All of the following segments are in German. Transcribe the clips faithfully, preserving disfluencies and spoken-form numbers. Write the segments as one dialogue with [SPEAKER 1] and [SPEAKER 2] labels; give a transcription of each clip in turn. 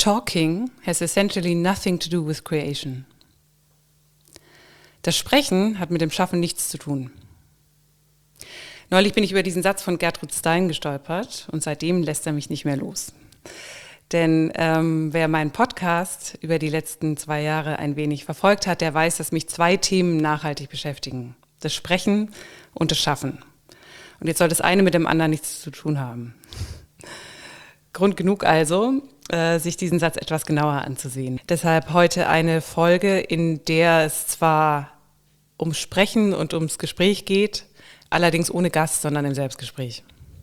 [SPEAKER 1] Talking has essentially nothing to do with creation. Das Sprechen hat mit dem Schaffen nichts zu tun. Neulich bin ich über diesen Satz von Gertrude Stein gestolpert und seitdem lässt er mich nicht mehr los. Denn ähm, wer meinen Podcast über die letzten zwei Jahre ein wenig verfolgt hat, der weiß, dass mich zwei Themen nachhaltig beschäftigen. Das Sprechen und das Schaffen. Und jetzt soll das eine mit dem anderen nichts zu tun haben. Grund genug also, äh, sich diesen Satz etwas genauer anzusehen. Deshalb heute eine Folge, in der es zwar ums Sprechen und ums Gespräch geht, allerdings ohne Gast, sondern im Selbstgespräch.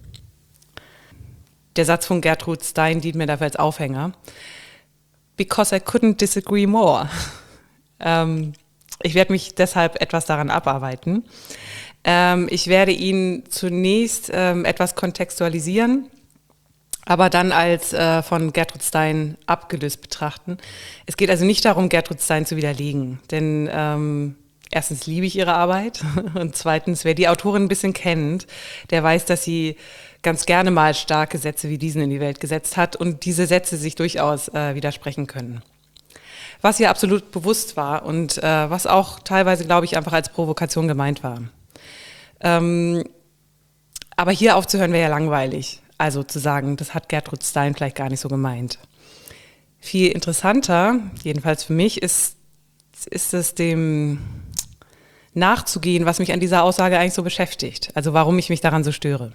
[SPEAKER 1] Der Satz von Gertrude Stein dient mir dafür als Aufhänger. Because I couldn't disagree more. ähm, ich werde mich deshalb etwas daran abarbeiten. Ähm, ich werde ihn zunächst ähm, etwas kontextualisieren, aber dann als äh, von Gertrude Stein abgelöst betrachten. Es geht also nicht darum, Gertrude Stein zu widerlegen, denn ähm, erstens liebe ich ihre Arbeit und zweitens, wer die Autorin ein bisschen kennt, der weiß, dass sie ganz gerne mal starke Sätze wie diesen in die Welt gesetzt hat und diese Sätze sich durchaus äh, widersprechen können. Was ihr absolut bewusst war und äh, was auch teilweise, glaube ich, einfach als Provokation gemeint war. Ähm, aber hier aufzuhören wäre ja langweilig. Also zu sagen, das hat Gertrude Stein vielleicht gar nicht so gemeint. Viel interessanter, jedenfalls für mich, ist, ist es dem nachzugehen, was mich an dieser Aussage eigentlich so beschäftigt. Also warum ich mich daran so störe.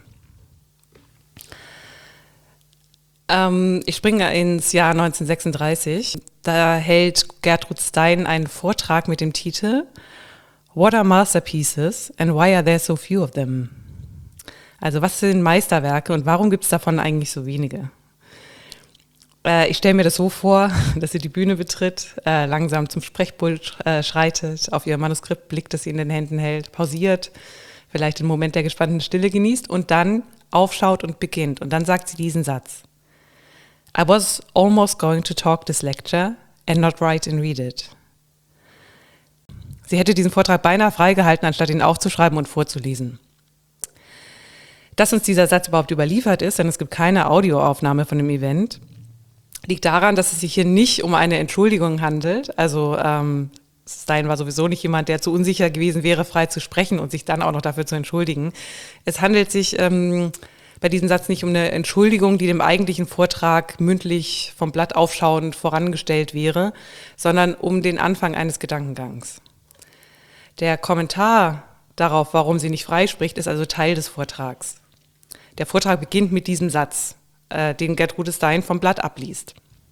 [SPEAKER 1] Ähm, ich springe ins Jahr neunzehnhundertsechsunddreißig. Da hält Gertrude Stein einen Vortrag mit dem Titel What are masterpieces and why are there so few of them? Also was sind Meisterwerke und warum gibt es davon eigentlich so wenige? Äh, ich stelle mir das so vor, dass sie die Bühne betritt, äh, langsam zum Sprechpult äh, schreitet, auf ihr Manuskript blickt, das sie in den Händen hält, pausiert, vielleicht den Moment der gespannten Stille genießt und dann aufschaut und beginnt. Und dann sagt sie diesen Satz. I was almost going to talk this lecture and not write and read it. Sie hätte diesen Vortrag beinahe freigehalten, anstatt ihn aufzuschreiben und vorzulesen. Dass uns dieser Satz überhaupt überliefert ist, denn es gibt keine Audioaufnahme von dem Event, liegt daran, dass es sich hier nicht um eine Entschuldigung handelt. Also ähm, Stein war sowieso nicht jemand, der zu unsicher gewesen wäre, frei zu sprechen und sich dann auch noch dafür zu entschuldigen. Es handelt sich ähm, bei diesem Satz nicht um eine Entschuldigung, die dem eigentlichen Vortrag mündlich vom Blatt aufschauend vorangestellt wäre, sondern um den Anfang eines Gedankengangs. Der Kommentar darauf, warum sie nicht frei spricht, ist also Teil des Vortrags. Der Vortrag beginnt mit diesem Satz, äh, den Gertrude Stein vom Blatt abliest.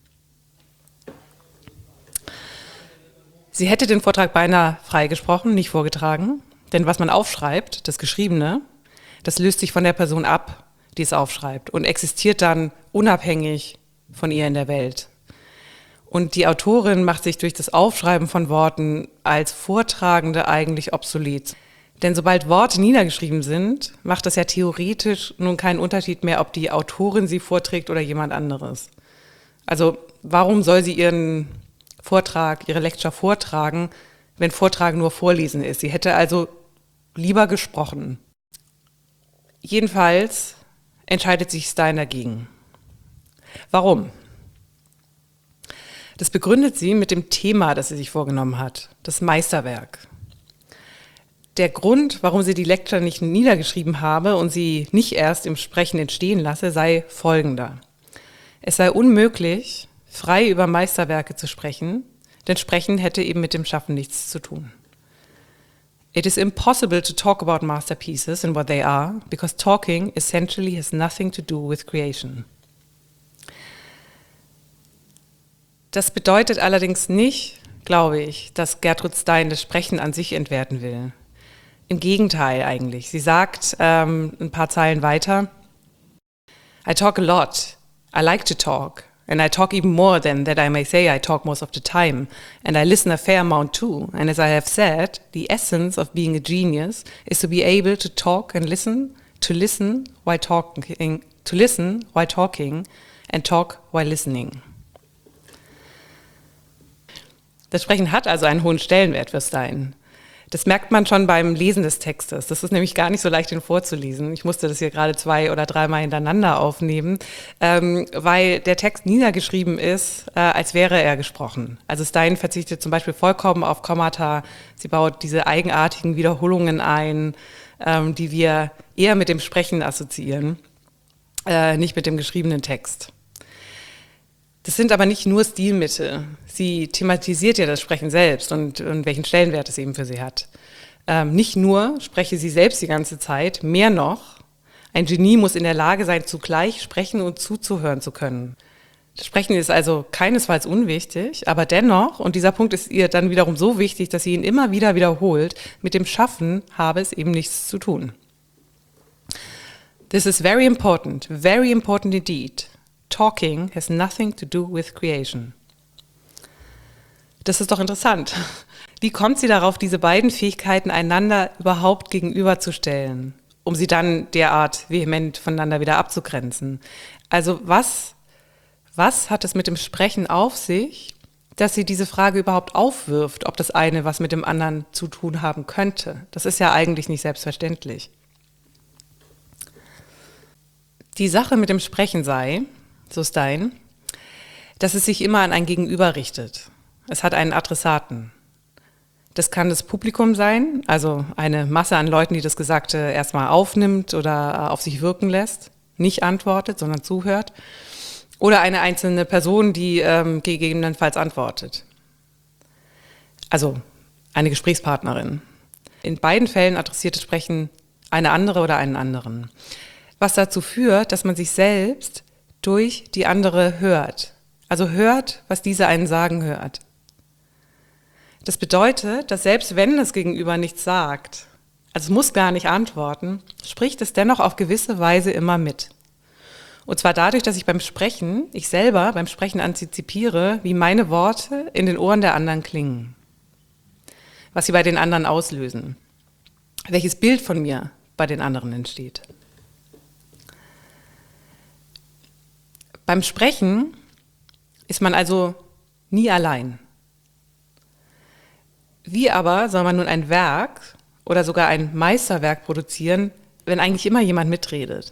[SPEAKER 1] Sie hätte den Vortrag beinahe freigesprochen, nicht vorgetragen, denn was man aufschreibt, das Geschriebene, das löst sich von der Person ab, die es aufschreibt und existiert dann unabhängig von ihr in der Welt. Und die Autorin macht sich durch das Aufschreiben von Worten als Vortragende eigentlich obsolet. Denn sobald Worte niedergeschrieben sind, macht es ja theoretisch nun keinen Unterschied mehr, ob die Autorin sie vorträgt oder jemand anderes. Also warum soll sie ihren Vortrag, ihre Lecture vortragen, wenn Vortragen nur Vorlesen ist? Sie hätte also lieber gesprochen. Jedenfalls entscheidet sich Stein dagegen. Warum? Das begründet sie mit dem Thema, das sie sich vorgenommen hat, das Meisterwerk. Der Grund, warum sie die Lecture nicht niedergeschrieben habe und sie nicht erst im Sprechen entstehen lasse, sei folgender. Es sei unmöglich, frei über Meisterwerke zu sprechen, denn Sprechen hätte eben mit dem Schaffen nichts zu tun. It is impossible to talk about masterpieces and what they are, because talking essentially has nothing to do with creation. Das bedeutet allerdings nicht, glaube ich, dass Gertrude Stein das Sprechen an sich entwerten will. Im Gegenteil eigentlich. Sie sagt ähm, ein paar Zeilen weiter, I talk a lot, I like to talk, and I talk even more than that I may say I talk most of the time, and I listen a fair amount too, and as I have said, the essence of being a genius is to be able to talk and listen, to listen while talking, to listen while talking and talk while listening. Das Sprechen hat also einen hohen Stellenwert für Stein. Das merkt man schon beim Lesen des Textes. Das ist nämlich gar nicht so leicht, ihn vorzulesen. Ich musste das hier gerade zwei oder dreimal hintereinander aufnehmen, ähm, weil der Text niedergeschrieben ist, äh, als wäre er gesprochen. Also Stein verzichtet zum Beispiel vollkommen auf Kommata. Sie baut diese eigenartigen Wiederholungen ein, ähm, die wir eher mit dem Sprechen assoziieren, äh, nicht mit dem geschriebenen Text. Das sind aber nicht nur Stilmittel. Sie thematisiert ja das Sprechen selbst und, und welchen Stellenwert es eben für sie hat. Ähm, nicht nur spreche sie selbst die ganze Zeit, mehr noch, ein Genie muss in der Lage sein, zugleich sprechen und zuzuhören zu können. Das Sprechen ist also keinesfalls unwichtig, aber dennoch, und dieser Punkt ist ihr dann wiederum so wichtig, dass sie ihn immer wieder wiederholt, mit dem Schaffen habe es eben nichts zu tun. This is very important, very important indeed. Talking has nothing to do with creation. Das ist doch interessant. Wie kommt sie darauf, diese beiden Fähigkeiten einander überhaupt gegenüberzustellen, um sie dann derart vehement voneinander wieder abzugrenzen? Also was, was hat es mit dem Sprechen auf sich, dass sie diese Frage überhaupt aufwirft, ob das eine was mit dem anderen zu tun haben könnte? Das ist ja eigentlich nicht selbstverständlich. Die Sache mit dem Sprechen sei, so Stein, dass es sich immer an ein Gegenüber richtet. Es hat einen Adressaten. Das kann das Publikum sein, also eine Masse an Leuten, die das Gesagte erstmal aufnimmt oder auf sich wirken lässt, nicht antwortet, sondern zuhört. Oder eine einzelne Person, die ähm, gegebenenfalls antwortet. Also eine Gesprächspartnerin. In beiden Fällen adressiert das Sprechen eine andere oder einen anderen. Was dazu führt, dass man sich selbst durch die andere hört. Also hört, was diese einen sagen hört. Das bedeutet, dass selbst wenn das Gegenüber nichts sagt, also es muss gar nicht antworten, spricht es dennoch auf gewisse Weise immer mit. Und zwar dadurch, dass ich beim Sprechen, ich selber beim Sprechen antizipiere, wie meine Worte in den Ohren der anderen klingen. Was sie bei den anderen auslösen. Welches Bild von mir bei den anderen entsteht. Beim Sprechen ist man also nie allein. Wie aber soll man nun ein Werk oder sogar ein Meisterwerk produzieren, wenn eigentlich immer jemand mitredet?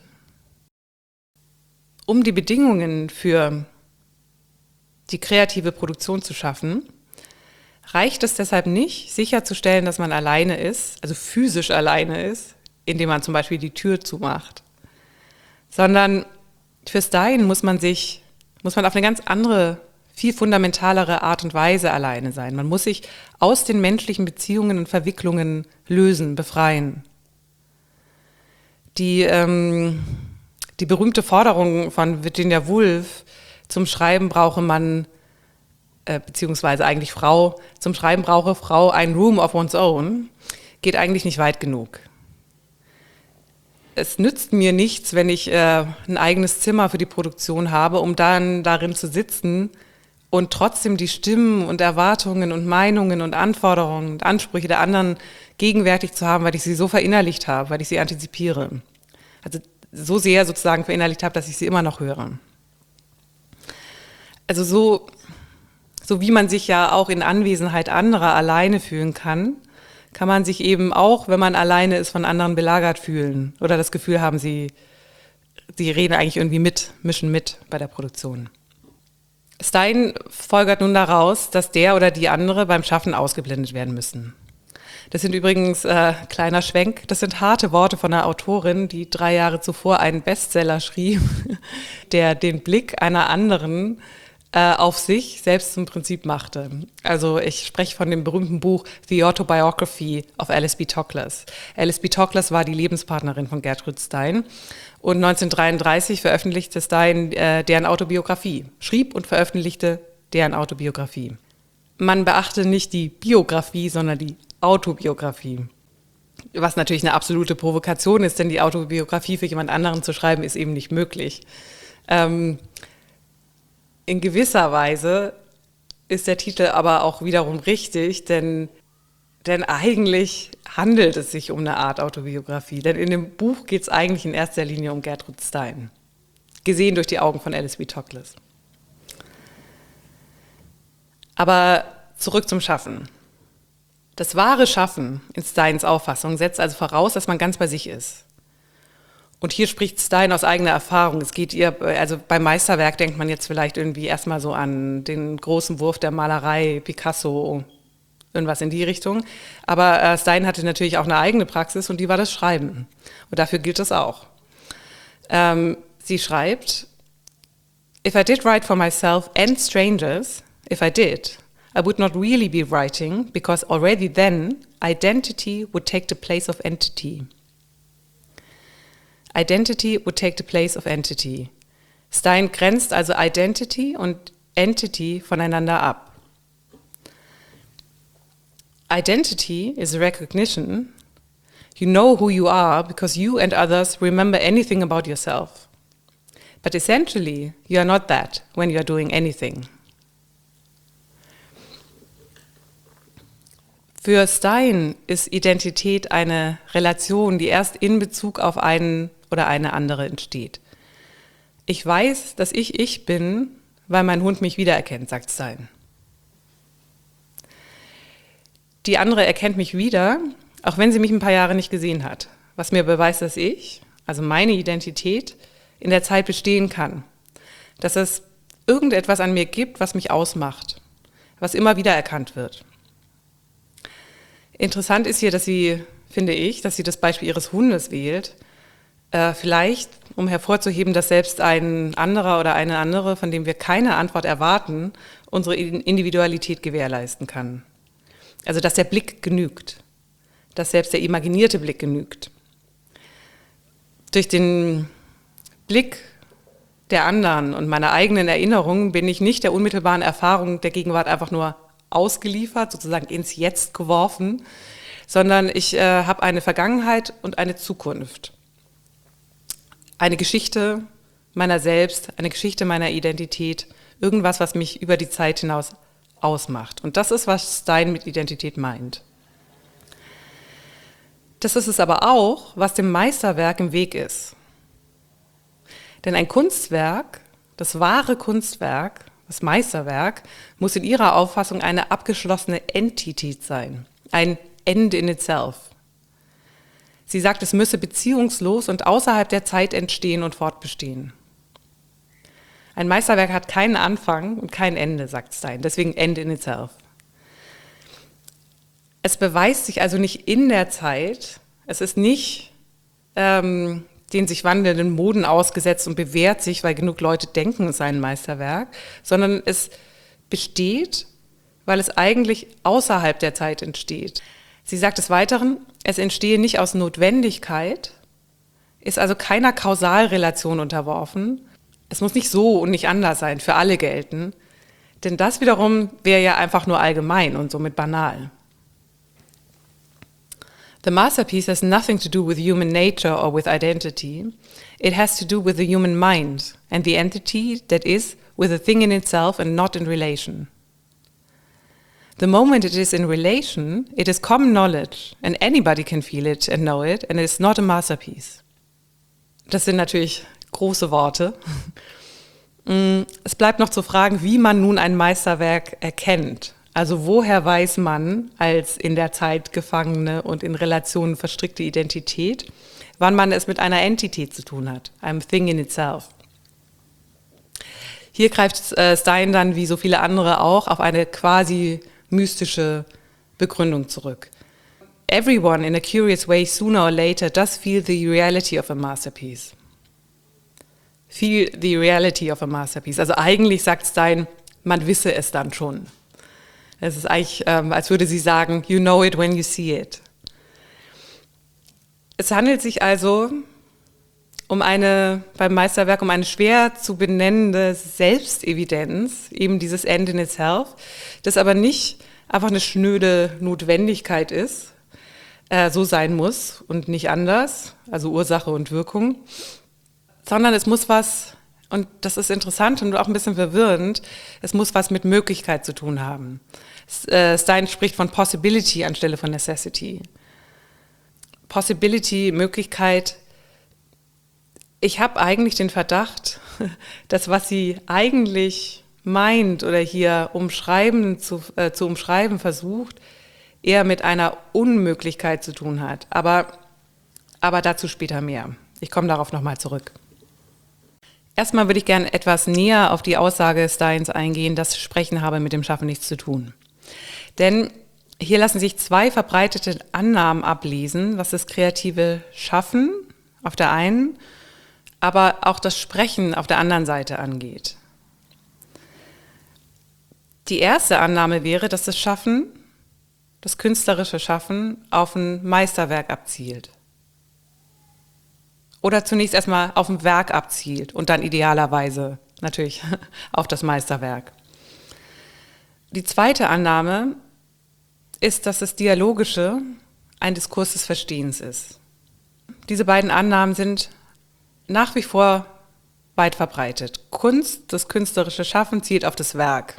[SPEAKER 1] Um die Bedingungen für die kreative Produktion zu schaffen, reicht es deshalb nicht, sicherzustellen, dass man alleine ist, also physisch alleine ist, indem man zum Beispiel die Tür zumacht, sondern für Stein muss man sich, muss man auf eine ganz andere, viel fundamentalere Art und Weise alleine sein. Man muss sich aus den menschlichen Beziehungen und Verwicklungen lösen, befreien. Die, ähm, die berühmte Forderung von Virginia Woolf, zum Schreiben brauche man, äh, beziehungsweise eigentlich Frau, zum Schreiben brauche Frau ein Room of one's own, geht eigentlich nicht weit genug. Es nützt mir nichts, wenn ich äh, ein eigenes Zimmer für die Produktion habe, um dann darin zu sitzen und trotzdem die Stimmen und Erwartungen und Meinungen und Anforderungen und Ansprüche der anderen gegenwärtig zu haben, weil ich sie so verinnerlicht habe, weil ich sie antizipiere. Also so sehr sozusagen verinnerlicht habe, dass ich sie immer noch höre. Also so, so wie man sich ja auch in Anwesenheit anderer alleine fühlen kann, kann man sich eben auch, wenn man alleine ist, von anderen belagert fühlen oder das Gefühl haben, sie, sie reden eigentlich irgendwie mit, mischen mit bei der Produktion. Stein folgert nun daraus, dass der oder die andere beim Schaffen ausgeblendet werden müssen. Das sind übrigens, äh, kleiner Schwenk, das sind harte Worte von einer Autorin, die drei Jahre zuvor einen Bestseller schrieb, der den Blick einer anderen auf sich selbst zum Prinzip machte. Also ich spreche von dem berühmten Buch The Autobiography of Alice B. Toklas. Alice B. Toklas war die Lebenspartnerin von Gertrude Stein und neunzehnhundertdreiunddreißig veröffentlichte Stein äh, deren Autobiografie, schrieb und veröffentlichte deren Autobiografie. Man beachte nicht die Biografie, sondern die Autobiografie. Was natürlich eine absolute Provokation ist, denn die Autobiografie für jemand anderen zu schreiben, ist eben nicht möglich. Ähm, In gewisser Weise ist der Titel aber auch wiederum richtig, denn, denn eigentlich handelt es sich um eine Art Autobiografie. Denn in dem Buch geht es eigentlich in erster Linie um Gertrude Stein, gesehen durch die Augen von Alice B. Toklas. Aber zurück zum Schaffen. Das wahre Schaffen in Steins Auffassung setzt also voraus, dass man ganz bei sich ist. Und hier spricht Stein aus eigener Erfahrung. Es geht ihr, also beim Meisterwerk denkt man jetzt vielleicht irgendwie erstmal so an den großen Wurf der Malerei, Picasso, irgendwas in die Richtung. Aber äh, Stein hatte natürlich auch eine eigene Praxis und die war das Schreiben. Und dafür gilt es auch. Ähm, sie schreibt, "If I did write for myself and strangers, if I did, I would not really be writing, because already then identity would take the place of entity." Identity would take the place of entity. Stein grenzt also Identity und Entity voneinander ab. Identity is recognition. You know who you are because you and others remember anything about yourself. But essentially, you are not that when you are doing anything. Für Stein ist Identität eine Relation, die erst in Bezug auf einen oder eine andere entsteht. Ich weiß, dass ich ich bin, weil mein Hund mich wiedererkennt, sagt Stein. Die andere erkennt mich wieder, auch wenn sie mich ein paar Jahre nicht gesehen hat, was mir beweist, dass ich, also meine Identität, in der Zeit bestehen kann. Dass es irgendetwas an mir gibt, was mich ausmacht, was immer wieder erkannt wird. Interessant ist hier, dass sie, finde ich, dass sie das Beispiel ihres Hundes wählt, äh, vielleicht um hervorzuheben, dass selbst ein anderer oder eine andere, von dem wir keine Antwort erwarten, unsere Individualität gewährleisten kann. Also dass der Blick genügt, dass selbst der imaginierte Blick genügt. Durch den Blick der anderen und meiner eigenen Erinnerungen bin ich nicht der unmittelbaren Erfahrung der Gegenwart einfach nur ausgeliefert, sozusagen ins Jetzt geworfen, sondern ich äh, habe eine Vergangenheit und eine Zukunft. Eine Geschichte meiner selbst, eine Geschichte meiner Identität, irgendwas, was mich über die Zeit hinaus ausmacht. Und das ist, was Stein mit Identität meint. Das ist es aber auch, was dem Meisterwerk im Weg ist. Denn ein Kunstwerk, das wahre Kunstwerk, das Meisterwerk, muss in ihrer Auffassung eine abgeschlossene Entität sein, ein End in itself. Sie sagt, es müsse beziehungslos und außerhalb der Zeit entstehen und fortbestehen. Ein Meisterwerk hat keinen Anfang und kein Ende, sagt Stein, deswegen End in itself. Es beweist sich also nicht in der Zeit, es ist nicht ähm, den sich wandelnden Moden ausgesetzt und bewährt sich, weil genug Leute denken, es sei ein Meisterwerk, sondern es besteht, weil es eigentlich außerhalb der Zeit entsteht. Sie sagt des Weiteren, es entstehe nicht aus Notwendigkeit, ist also keiner Kausalrelation unterworfen. Es muss nicht so und nicht anders sein, für alle gelten, denn das wiederum wäre ja einfach nur allgemein und somit banal. The masterpiece has nothing to do with human nature or with identity. It has to do with the human mind and the entity that is with a thing in itself and not in relation. The moment it is in relation, it is common knowledge and anybody can feel it and know it and it is not a masterpiece. Das sind natürlich große Worte. Es bleibt noch zu fragen, wie man nun ein Meisterwerk erkennt. Also woher weiß man als in der Zeit gefangene und in Relationen verstrickte Identität, wann man es mit einer Entität zu tun hat, einem Thing in itself. Hier greift äh, Stein dann, wie so viele andere auch, auf eine quasi mystische Begründung zurück. Everyone in a curious way sooner or later does feel the reality of a masterpiece. Feel the reality of a masterpiece. Also eigentlich sagt Stein, man wisse es dann schon. Es ist eigentlich, ähm, als würde sie sagen, you know it when you see it. Es handelt sich also um eine, beim Meisterwerk um eine schwer zu benennende Selbstevidenz, eben dieses End in itself, das aber nicht einfach eine schnöde Notwendigkeit ist, äh, so sein muss und nicht anders, also Ursache und Wirkung, sondern es muss was, und das ist interessant und auch ein bisschen verwirrend, es muss was mit Möglichkeit zu tun haben. Stein spricht von Possibility anstelle von Necessity. Possibility, Möglichkeit. Ich habe eigentlich den Verdacht, dass was sie eigentlich meint oder hier umschreiben, zu, äh, zu umschreiben versucht, eher mit einer Unmöglichkeit zu tun hat. Aber, aber dazu später mehr. Ich komme darauf nochmal zurück. Erstmal würde ich gerne etwas näher auf die Aussage Steins eingehen, dass Sprechen habe mit dem Schaffen nichts zu tun. Denn hier lassen sich zwei verbreitete Annahmen ablesen, was das kreative Schaffen auf der einen, aber auch das Sprechen auf der anderen Seite angeht. Die erste Annahme wäre, dass das Schaffen, das künstlerische Schaffen, auf ein Meisterwerk abzielt. Oder zunächst erstmal auf ein Werk abzielt und dann idealerweise natürlich auf das Meisterwerk. Die zweite Annahme ist, dass das Dialogische ein Diskurs des Verstehens ist. Diese beiden Annahmen sind nach wie vor weit verbreitet. Kunst, das künstlerische Schaffen, zielt auf das Werk.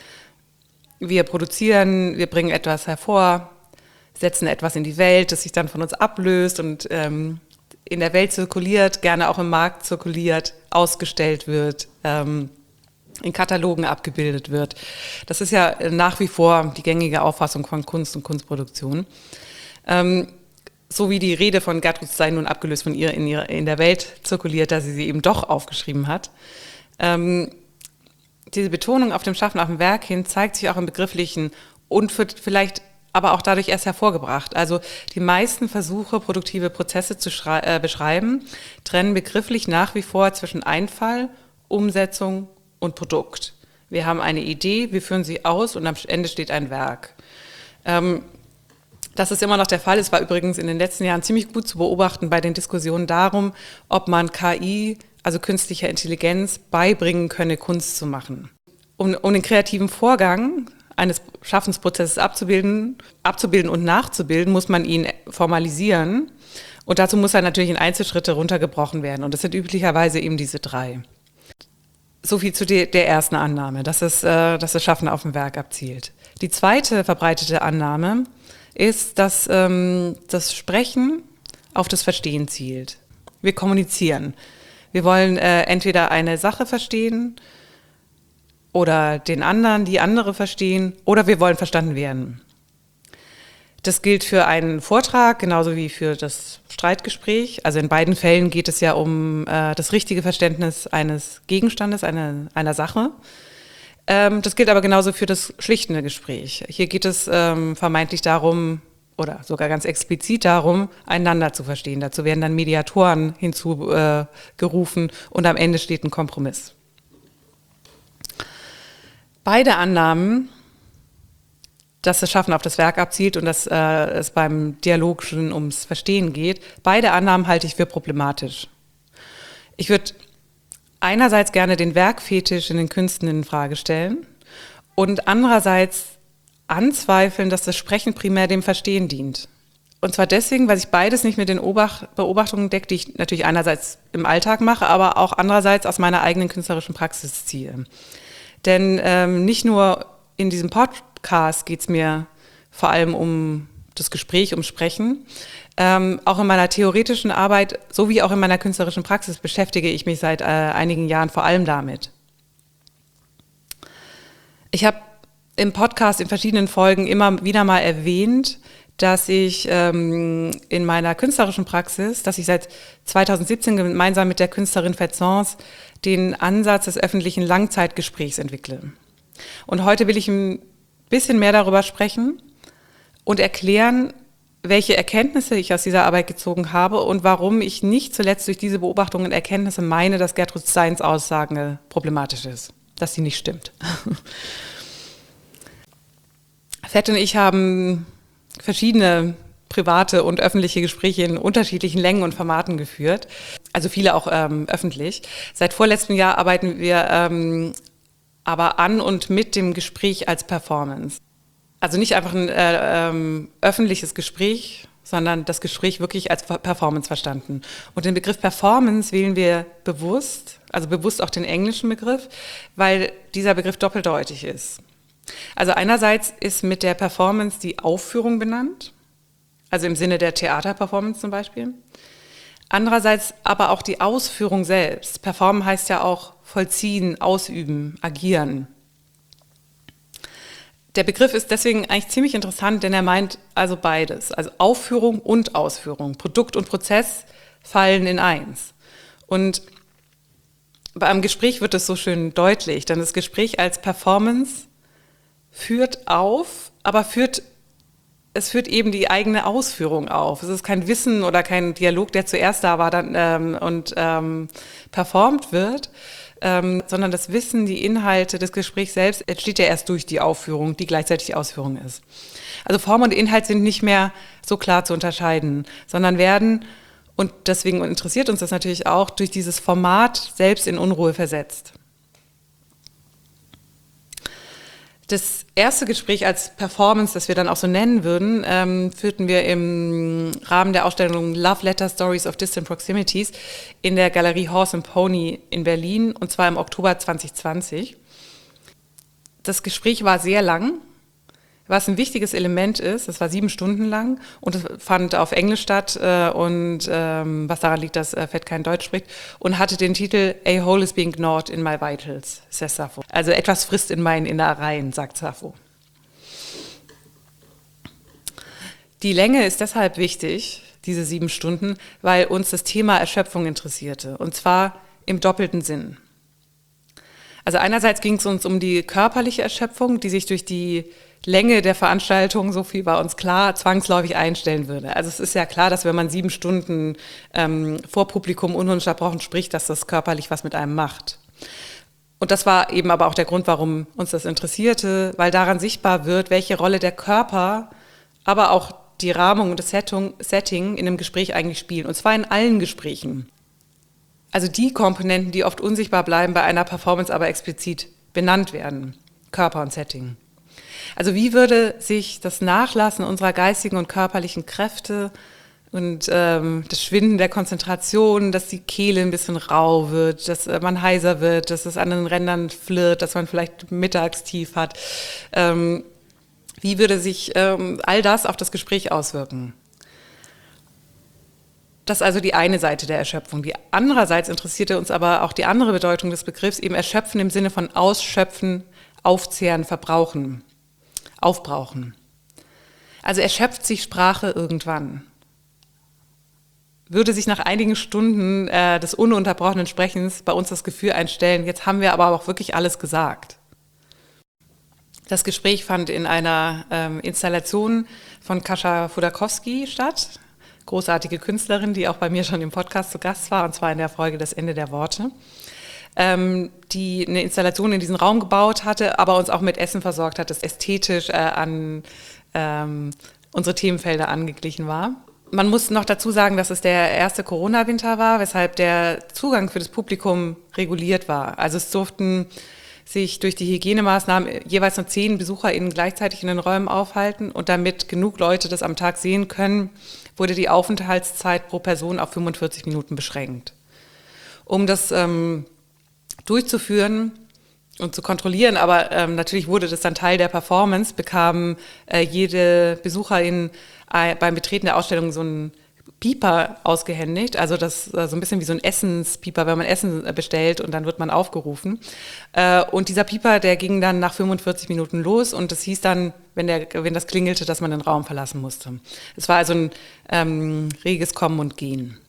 [SPEAKER 1] Wir produzieren, wir bringen etwas hervor, setzen etwas in die Welt, das sich dann von uns ablöst und ähm, in der Welt zirkuliert, gerne auch im Markt zirkuliert, ausgestellt wird, ähm, in Katalogen abgebildet wird. Das ist ja nach wie vor die gängige Auffassung von Kunst und Kunstproduktion. Ähm, so wie die Rede von Gertrud Stein nun abgelöst von ihr in, ihrer, in der Welt zirkuliert, dass sie sie eben doch aufgeschrieben hat. Ähm, diese Betonung auf dem Schaffen, auf dem Werk hin, zeigt sich auch im Begrifflichen und wird vielleicht aber auch dadurch erst hervorgebracht. Also die meisten Versuche, produktive Prozesse zu äh, beschreiben, trennen begrifflich nach wie vor zwischen Einfall, Umsetzung und Produkt. Wir haben eine Idee, wir führen sie aus und am Ende steht ein Werk. Ähm, dass es immer noch der Fall ist, war übrigens in den letzten Jahren ziemlich gut zu beobachten bei den Diskussionen darum, ob man K I, also künstlicher Intelligenz, beibringen könne, Kunst zu machen. Um, um den kreativen Vorgang eines Schaffensprozesses abzubilden, abzubilden und nachzubilden, muss man ihn formalisieren. Und dazu muss er natürlich in Einzelschritte runtergebrochen werden. Und das sind üblicherweise eben diese drei. So viel zu de, der ersten Annahme, dass, es, äh, dass das Schaffen auf dem Werk abzielt. Die zweite verbreitete Annahme ist, dass ähm, das Sprechen auf das Verstehen zielt. Wir kommunizieren. Wir wollen äh, entweder eine Sache verstehen oder den anderen, die andere verstehen, oder wir wollen verstanden werden. Das gilt für einen Vortrag, genauso wie für das Streitgespräch. Also in beiden Fällen geht es ja um äh, das richtige Verständnis eines Gegenstandes, eine, einer Sache. Ähm, das gilt aber genauso für das schlichtende Gespräch. Hier geht es ähm, vermeintlich darum, oder sogar ganz explizit darum, einander zu verstehen. Dazu werden dann Mediatoren hinzugerufen äh, und am Ende steht ein Kompromiss. Beide Annahmen, dass das Schaffen auf das Werk abzielt und dass äh, es beim Dialogischen ums Verstehen geht, beide Annahmen halte ich für problematisch. Ich würde einerseits gerne den Werkfetisch in den Künsten in Frage stellen und andererseits anzweifeln, dass das Sprechen primär dem Verstehen dient. Und zwar deswegen, weil sich beides nicht mit den Beobachtungen deckt, die ich natürlich einerseits im Alltag mache, aber auch andererseits aus meiner eigenen künstlerischen Praxis ziehe. Denn ähm, nicht nur in diesem Podcast geht es mir vor allem um das Gespräch, um Sprechen. Ähm, auch in meiner theoretischen Arbeit sowie auch in meiner künstlerischen Praxis beschäftige ich mich seit äh, einigen Jahren vor allem damit. Ich habe im Podcast in verschiedenen Folgen immer wieder mal erwähnt, dass ich ähm, in meiner künstlerischen Praxis, dass ich seit zweitausendsiebzehn gemeinsam mit der Künstlerin Fetzons den Ansatz des öffentlichen Langzeitgesprächs entwickle. Und heute will ich ein bisschen mehr darüber sprechen und erklären, welche Erkenntnisse ich aus dieser Arbeit gezogen habe und warum ich nicht zuletzt durch diese Beobachtungen und Erkenntnisse meine, dass Gertrud Steins Aussage problematisch ist, dass sie nicht stimmt. Fett und ich haben verschiedene private und öffentliche Gespräche in unterschiedlichen Längen und Formaten geführt, also viele auch ähm, öffentlich. Seit vorletztem Jahr arbeiten wir ähm, aber an und mit dem Gespräch als Performance. Also nicht einfach ein äh, ähm, öffentliches Gespräch, sondern das Gespräch wirklich als Performance verstanden. Und den Begriff Performance wählen wir bewusst, also bewusst auch den englischen Begriff, weil dieser Begriff doppeldeutig ist. Also einerseits ist mit der Performance die Aufführung benannt, also im Sinne der Theaterperformance zum Beispiel. Andererseits aber auch die Ausführung selbst. Performen heißt ja auch vollziehen, ausüben, agieren. Der Begriff ist deswegen eigentlich ziemlich interessant, denn er meint also beides. Also Aufführung und Ausführung. Produkt und Prozess fallen in eins. Und beim Gespräch wird es so schön deutlich, denn das Gespräch als Performance führt auf, aber führt, es führt eben die eigene Ausführung auf. Es ist kein Wissen oder kein Dialog, der zuerst da war dann, ähm, und ähm, performt wird, ähm, sondern das Wissen, die Inhalte des Gesprächs selbst entsteht ja erst durch die Aufführung, die gleichzeitig die Ausführung ist. Also Form und Inhalt sind nicht mehr so klar zu unterscheiden, sondern werden, und deswegen interessiert uns das natürlich auch, durch dieses Format selbst in Unruhe versetzt. Das erste Gespräch als Performance, das wir dann auch so nennen würden, ähm, führten wir im Rahmen der Ausstellung Love Letter Stories of Distant Proximities in der Galerie Horse and Pony in Berlin, und zwar im Oktober zwanzig zwanzig. Das Gespräch war sehr lang, was ein wichtiges Element ist. Das war sieben Stunden lang und es fand auf Englisch statt, äh, und ähm, was daran liegt, dass äh, Fett kein Deutsch spricht, und hatte den Titel A hole is being gnawed in my vitals, says Sappho. Also etwas frisst in meinen Innereien, sagt Sappho. Die Länge ist deshalb wichtig, diese sieben Stunden, weil uns das Thema Erschöpfung interessierte, und zwar im doppelten Sinn. Also einerseits ging es uns um die körperliche Erschöpfung, die sich durch die Länge der Veranstaltung, so viel war uns klar, zwangsläufig einstellen würde. Also es ist ja klar, dass wenn man sieben Stunden ähm, vor Publikum ununterbrochen spricht, dass das körperlich was mit einem macht. Und das war eben aber auch der Grund, warum uns das interessierte, weil daran sichtbar wird, welche Rolle der Körper, aber auch die Rahmung und das Setting in einem Gespräch eigentlich spielen. Und zwar in allen Gesprächen. Also die Komponenten, die oft unsichtbar bleiben, bei einer Performance aber explizit benannt werden. Körper und Setting. Also wie würde sich das Nachlassen unserer geistigen und körperlichen Kräfte und ähm, das Schwinden der Konzentration, dass die Kehle ein bisschen rau wird, dass äh, man heiser wird, dass es an den Rändern flirrt, dass man vielleicht Mittagstief hat, ähm, wie würde sich ähm, all das auf das Gespräch auswirken? Das ist also die eine Seite der Erschöpfung. Die andererseits interessierte uns aber auch die andere Bedeutung des Begriffs, eben Erschöpfen im Sinne von Ausschöpfen, Aufzehren, Verbrauchen, Aufbrauchen. Also erschöpft sich Sprache irgendwann. Würde sich nach einigen Stunden äh, des ununterbrochenen Sprechens bei uns das Gefühl einstellen, jetzt haben wir aber auch wirklich alles gesagt. Das Gespräch fand in einer ähm, Installation von Kasia Fudakowski statt, großartige Künstlerin, die auch bei mir schon im Podcast zu Gast war, und zwar in der Folge Das Ende der Worte, ähm, die eine Installation in diesen Raum gebaut hatte, aber uns auch mit Essen versorgt hat, das ästhetisch äh, an ähm, unsere Themenfelder angeglichen war. Man muss noch dazu sagen, dass es der erste Corona-Winter war, weshalb der Zugang für das Publikum reguliert war. Also es durften sich durch die Hygienemaßnahmen jeweils nur zehn BesucherInnen gleichzeitig in den Räumen aufhalten, und damit genug Leute das am Tag sehen können, wurde die Aufenthaltszeit pro Person auf fünfundvierzig Minuten beschränkt. Um das ähm, durchzuführen und zu kontrollieren, aber ähm, natürlich wurde das dann Teil der Performance, bekam äh, jede Besucherin äh, beim Betreten der Ausstellung so ein Pieper ausgehändigt, also das äh, so ein bisschen wie so ein Essenspieper, wenn man Essen äh, bestellt und dann wird man aufgerufen. Äh, und dieser Pieper, der ging dann nach fünfundvierzig Minuten los, und das hieß dann, wenn, der, wenn das klingelte, dass man den Raum verlassen musste. Es war also ein ähm, reges Kommen und Gehen.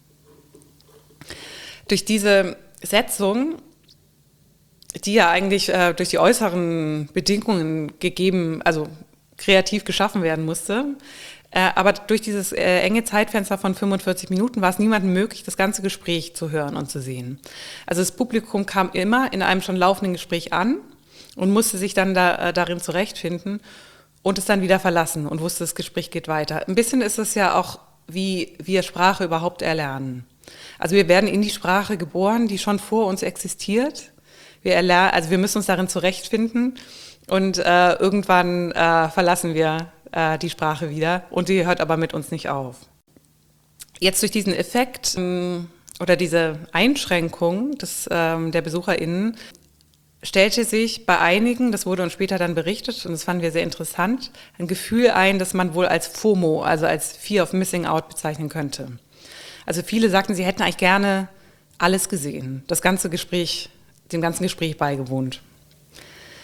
[SPEAKER 1] Durch diese Setzung, die ja eigentlich äh, durch die äußeren Bedingungen gegeben, also kreativ geschaffen werden musste, Äh, aber durch dieses äh, enge Zeitfenster von fünfundvierzig Minuten war es niemandem möglich, das ganze Gespräch zu hören und zu sehen. Also das Publikum kam immer in einem schon laufenden Gespräch an und musste sich dann da, äh, darin zurechtfinden und es dann wieder verlassen und wusste, das Gespräch geht weiter. Ein bisschen ist es ja auch, wie wir Sprache überhaupt erlernen. Also wir werden in die Sprache geboren, die schon vor uns existiert. Wir erlernen, also wir müssen uns darin zurechtfinden, und äh, irgendwann äh, verlassen wir die Sprache wieder, und die hört aber mit uns nicht auf. Jetzt durch diesen Effekt ähm, oder diese Einschränkung des, ähm, der BesucherInnen stellte sich bei einigen, das wurde uns später dann berichtet und das fanden wir sehr interessant, ein Gefühl ein, das man wohl als FOMO, also als Fear of Missing Out bezeichnen könnte. Also viele sagten, sie hätten eigentlich gerne alles gesehen, das ganze Gespräch, dem ganzen Gespräch beigewohnt.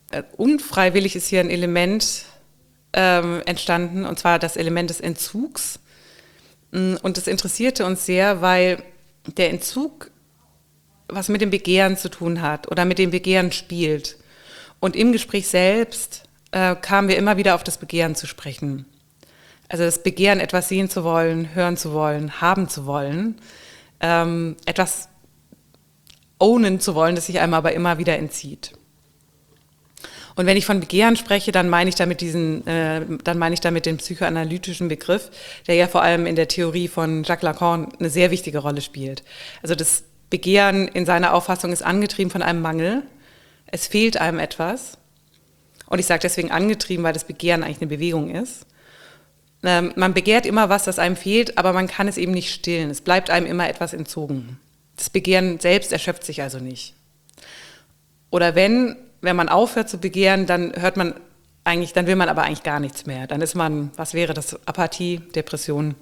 [SPEAKER 1] Äh, unfreiwillig ist hier ein Element ähm, entstanden, und zwar das Element des Entzugs. Und das interessierte uns sehr, weil der Entzug was mit dem Begehren zu tun hat oder mit dem Begehren spielt. Und im Gespräch selbst äh, kamen wir immer wieder auf das Begehren zu sprechen. Also das Begehren, etwas sehen zu wollen, hören zu wollen, haben zu wollen, ähm, etwas ownen zu wollen, das sich einem aber immer wieder entzieht. Und wenn ich von Begehren spreche, dann meine ich damit diesen, äh, dann meine ich damit den psychoanalytischen Begriff, der ja vor allem in der Theorie von Jacques Lacan eine sehr wichtige Rolle spielt. Also das Begehren in seiner Auffassung ist angetrieben von einem Mangel. Es fehlt einem etwas. Und ich sage deswegen angetrieben, weil das Begehren eigentlich eine Bewegung ist. Ähm, man begehrt immer was, das einem fehlt, aber man kann es eben nicht stillen. Es bleibt einem immer etwas entzogen. Das Begehren selbst erschöpft sich also nicht. Oder wenn, wenn man aufhört zu begehren, dann hört man eigentlich, dann will man aber eigentlich gar nichts mehr. Dann ist man, was wäre das? Apathie, Depression.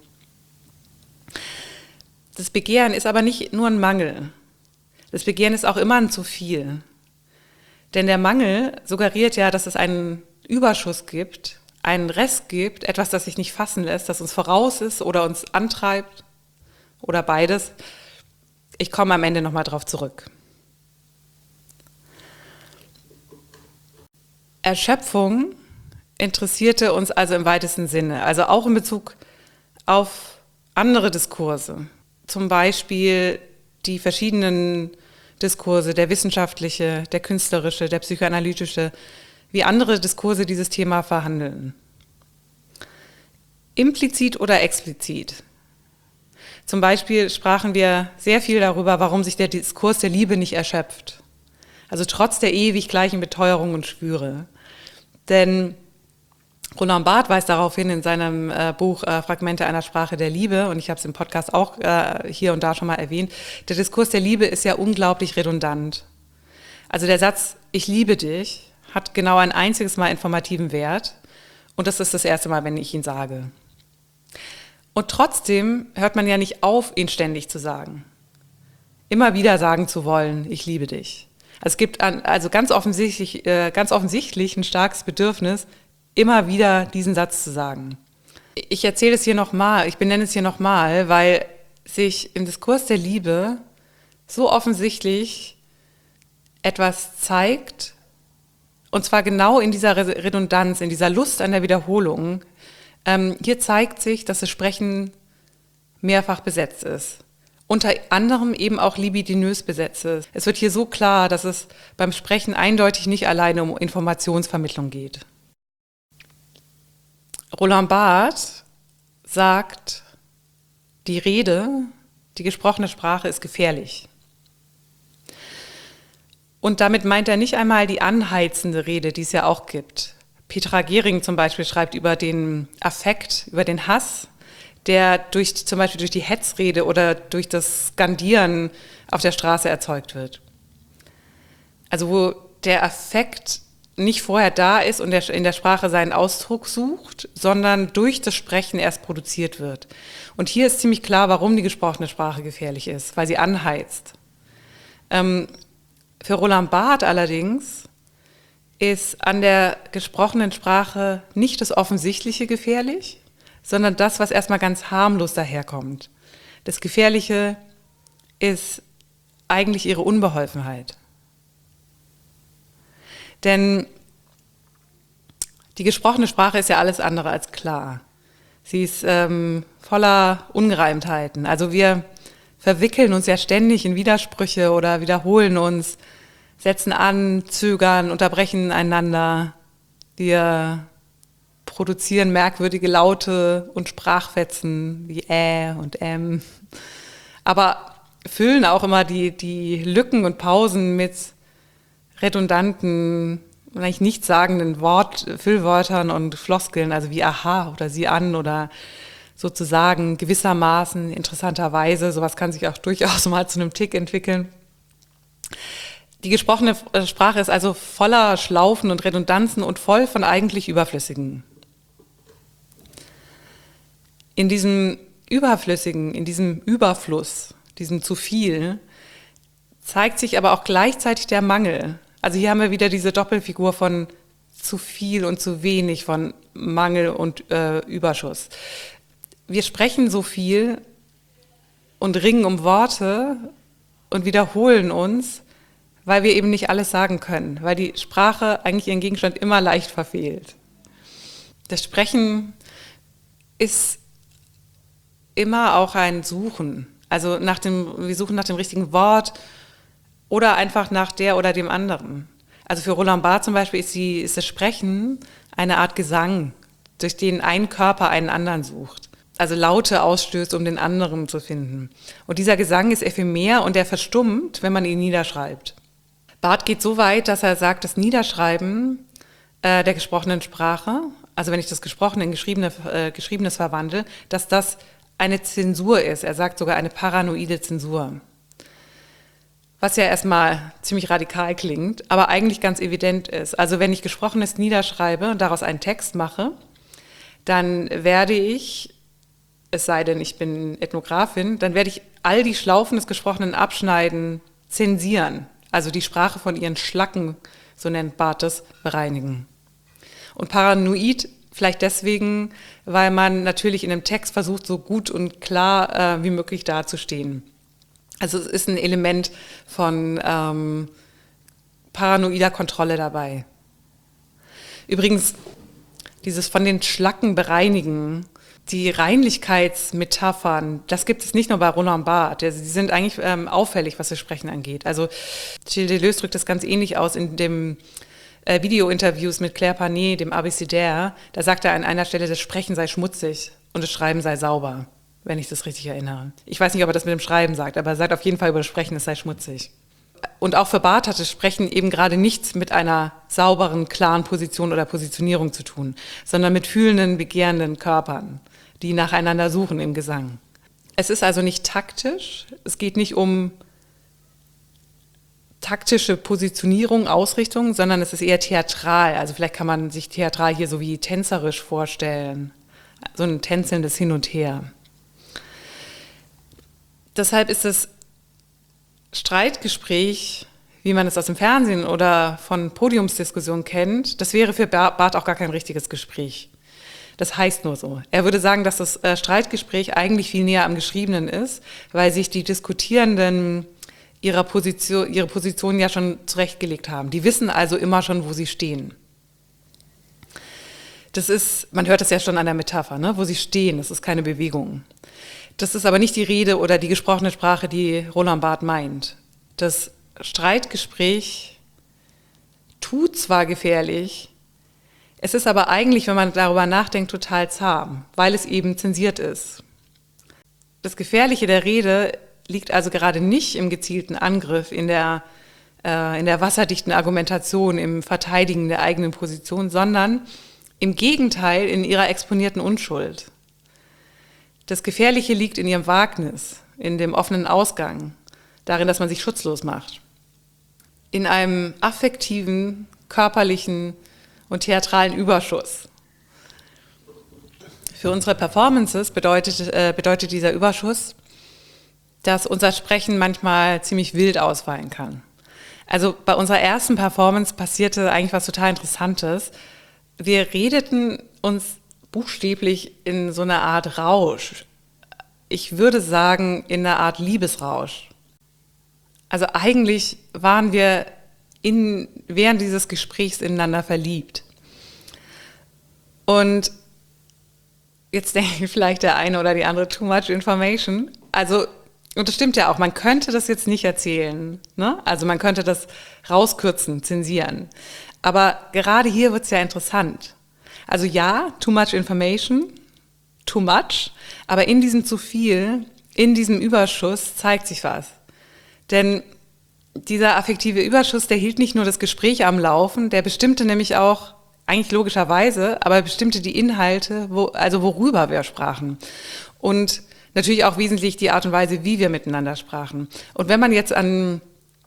[SPEAKER 1] Das Begehren ist aber nicht nur ein Mangel. Das Begehren ist auch immer ein zu viel. Denn der Mangel suggeriert ja, dass es einen Überschuss gibt, einen Rest gibt, etwas, das sich nicht fassen lässt, das uns voraus ist oder uns antreibt oder beides. Ich komme am Ende nochmal drauf zurück. Erschöpfung interessierte uns also im weitesten Sinne, also auch in Bezug auf andere Diskurse. Zum Beispiel die verschiedenen Diskurse, der wissenschaftliche, der künstlerische, der psychoanalytische, wie andere Diskurse dieses Thema verhandeln. Implizit oder explizit. Zum Beispiel sprachen wir sehr viel darüber, warum sich der Diskurs der Liebe nicht erschöpft. Also trotz der ewig gleichen Beteuerung und Schwüre. Denn Roland Barthes weist darauf hin in seinem äh, Buch äh, Fragmente einer Sprache der Liebe, und ich habe es im Podcast auch äh, hier und da schon mal erwähnt, der Diskurs der Liebe ist ja unglaublich redundant. Also der Satz, ich liebe dich, hat genau ein einziges Mal informativen Wert, und das ist das erste Mal, wenn ich ihn sage. Und trotzdem hört man ja nicht auf, ihn ständig zu sagen. Immer wieder sagen zu wollen, ich liebe dich. Also es gibt an, also ganz offensichtlich, äh, ganz offensichtlich ein starkes Bedürfnis, immer wieder diesen Satz zu sagen. Ich erzähle es hier nochmal, ich benenne es hier nochmal, weil sich im Diskurs der Liebe so offensichtlich etwas zeigt, und zwar genau in dieser Redundanz, in dieser Lust an der Wiederholung. Ähm, hier zeigt sich, dass das Sprechen mehrfach besetzt ist. Unter anderem eben auch libidinös besetzt ist. Es wird hier so klar, dass es beim Sprechen eindeutig nicht alleine um Informationsvermittlung geht. Roland Barthes sagt, die Rede, die gesprochene Sprache ist gefährlich. Und damit meint er nicht einmal die anheizende Rede, die es ja auch gibt. Petra Gehring zum Beispiel schreibt über den Affekt, über den Hass, der durch, zum Beispiel durch die Hetzrede oder durch das Skandieren auf der Straße erzeugt wird. Also wo der Affekt nicht vorher da ist und in der Sprache seinen Ausdruck sucht, sondern durch das Sprechen erst produziert wird. Und hier ist ziemlich klar, warum die gesprochene Sprache gefährlich ist, weil sie anheizt. Ähm, für Roland Barthes allerdings ist an der gesprochenen Sprache nicht das Offensichtliche gefährlich, sondern das, was erstmal ganz harmlos daherkommt. Das Gefährliche ist eigentlich ihre Unbeholfenheit. Denn die gesprochene Sprache ist ja alles andere als klar. Sie ist ähm, voller Ungereimtheiten. Also wir verwickeln uns ja ständig in Widersprüche oder wiederholen uns, setzen an, zögern, unterbrechen einander. Wir produzieren merkwürdige Laute und Sprachfetzen wie Ä und M. Aber füllen auch immer die, die Lücken und Pausen mit redundanten, eigentlich nichtssagenden Wort, Füllwörtern und Floskeln, also wie aha oder sie an oder sozusagen gewissermaßen, interessanterweise, sowas kann sich auch durchaus mal zu einem Tick entwickeln. Die gesprochene Sprache ist also voller Schlaufen und Redundanzen und voll von eigentlich Überflüssigen. In diesem Überflüssigen, in diesem Überfluss, diesem zu viel, zeigt sich aber auch gleichzeitig der Mangel. Also hier haben wir wieder diese Doppelfigur von zu viel und zu wenig, von Mangel und äh, Überschuss. Wir sprechen so viel und ringen um Worte und wiederholen uns, weil wir eben nicht alles sagen können, weil die Sprache eigentlich ihren Gegenstand immer leicht verfehlt. Das Sprechen ist immer auch ein Suchen. Also nach dem, wir suchen nach dem richtigen Wort oder einfach nach der oder dem anderen. Also für Roland Barthes zum Beispiel ist, die, ist das Sprechen eine Art Gesang, durch den ein Körper einen anderen sucht. Also Laute ausstößt, um den anderen zu finden. Und dieser Gesang ist ephemer und er verstummt, wenn man ihn niederschreibt. Barthes geht so weit, dass er sagt, das Niederschreiben äh, der gesprochenen Sprache, also wenn ich das Gesprochene in Geschriebene, äh, Geschriebenes verwandle, dass das eine Zensur ist. Er sagt sogar eine paranoide Zensur. Was ja erstmal ziemlich radikal klingt, aber eigentlich ganz evident ist. Also wenn ich Gesprochenes niederschreibe und daraus einen Text mache, dann werde ich, es sei denn, ich bin Ethnografin, dann werde ich all die Schlaufen des Gesprochenen abschneiden, zensieren. Also die Sprache von ihren Schlacken, so nennt Barthes, bereinigen. Und paranoid vielleicht deswegen, weil man natürlich in einem Text versucht, so gut und klar äh, wie möglich dazustehen. Also es ist ein Element von ähm, paranoider Kontrolle dabei. Übrigens, dieses von den Schlacken bereinigen, die Reinlichkeitsmetaphern, das gibt es nicht nur bei Roland Barthes, die sind eigentlich ähm, auffällig, was das Sprechen angeht. Also Gilles Deleuze drückt das ganz ähnlich aus in dem äh, Video-Interviews mit Claire Panet, dem Abécédaire. Da sagt er an einer Stelle, das Sprechen sei schmutzig und das Schreiben sei sauber, wenn ich das richtig erinnere. Ich weiß nicht, ob er das mit dem Schreiben sagt, aber er sagt auf jeden Fall über das Sprechen, es sei schmutzig. Und auch für Barthes hat das Sprechen eben gerade nichts mit einer sauberen, klaren Position oder Positionierung zu tun, sondern mit fühlenden, begehrenden Körpern, die nacheinander suchen im Gesang. Es ist also nicht taktisch, es geht nicht um taktische Positionierung, Ausrichtung, sondern es ist eher theatral. Also vielleicht kann man sich theatral hier so wie tänzerisch vorstellen, so ein tänzelndes Hin und Her. Deshalb ist das Streitgespräch, wie man es aus dem Fernsehen oder von Podiumsdiskussionen kennt, das wäre für Barthes auch gar kein richtiges Gespräch. Das heißt nur so. Er würde sagen, dass das äh, Streitgespräch eigentlich viel näher am Geschriebenen ist, weil sich die Diskutierenden ihrer Position, ihre Position ja schon zurechtgelegt haben. Die wissen also immer schon, wo sie stehen. Das ist, man hört das ja schon an der Metapher, ne? Wo sie stehen, das ist keine Bewegung. Das ist aber nicht die Rede oder die gesprochene Sprache, die Roland Barthes meint. Das Streitgespräch tut zwar gefährlich, es ist aber eigentlich, wenn man darüber nachdenkt, total zahm, weil es eben zensiert ist. Das Gefährliche der Rede liegt also gerade nicht im gezielten Angriff, in der, äh, in der wasserdichten Argumentation, im Verteidigen der eigenen Position, sondern im Gegenteil in ihrer exponierten Unschuld. Das Gefährliche liegt in ihrem Wagnis, in dem offenen Ausgang, darin, dass man sich schutzlos macht. In einem affektiven, körperlichen und theatralen Überschuss. Für unsere Performances bedeutet, äh, bedeutet dieser Überschuss, dass unser Sprechen manchmal ziemlich wild ausfallen kann. Also bei unserer ersten Performance passierte eigentlich was total Interessantes. Wir redeten uns buchstäblich in so einer Art Rausch. Ich würde sagen, in einer Art Liebesrausch. Also eigentlich waren wir in, während dieses Gesprächs ineinander verliebt. Und jetzt denke ich vielleicht der eine oder die andere too much information. Also, und das stimmt ja auch, man könnte das jetzt nicht erzählen, ne? Also man könnte das rauskürzen, zensieren. Aber gerade hier wird es ja interessant. Also ja, too much information, too much, aber in diesem zu viel, in diesem Überschuss zeigt sich was. Denn dieser affektive Überschuss, der hielt nicht nur das Gespräch am Laufen, der bestimmte nämlich auch, eigentlich logischerweise, aber bestimmte die Inhalte, wo, also worüber wir sprachen. Und natürlich auch wesentlich die Art und Weise, wie wir miteinander sprachen. Und wenn man jetzt an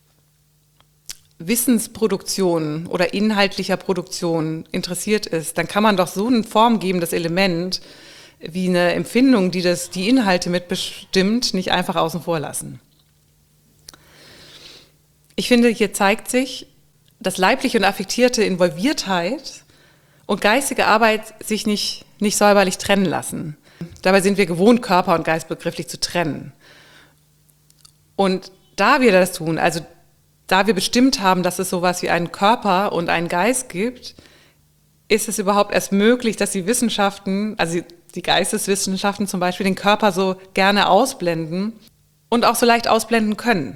[SPEAKER 1] Wissensproduktion oder inhaltlicher Produktion interessiert ist, dann kann man doch so ein formgebendes Element wie eine Empfindung, die das, die Inhalte mitbestimmt, nicht einfach außen vor lassen. Ich finde, hier zeigt sich, dass leibliche und affektierte Involviertheit und geistige Arbeit sich nicht, nicht säuberlich trennen lassen. Dabei sind wir gewohnt, Körper und Geist begrifflich zu trennen. Und da wir das tun, also da wir bestimmt haben, dass es sowas wie einen Körper und einen Geist gibt, ist es überhaupt erst möglich, dass die Wissenschaften, also die Geisteswissenschaften zum Beispiel, den Körper so gerne ausblenden und auch so leicht ausblenden können.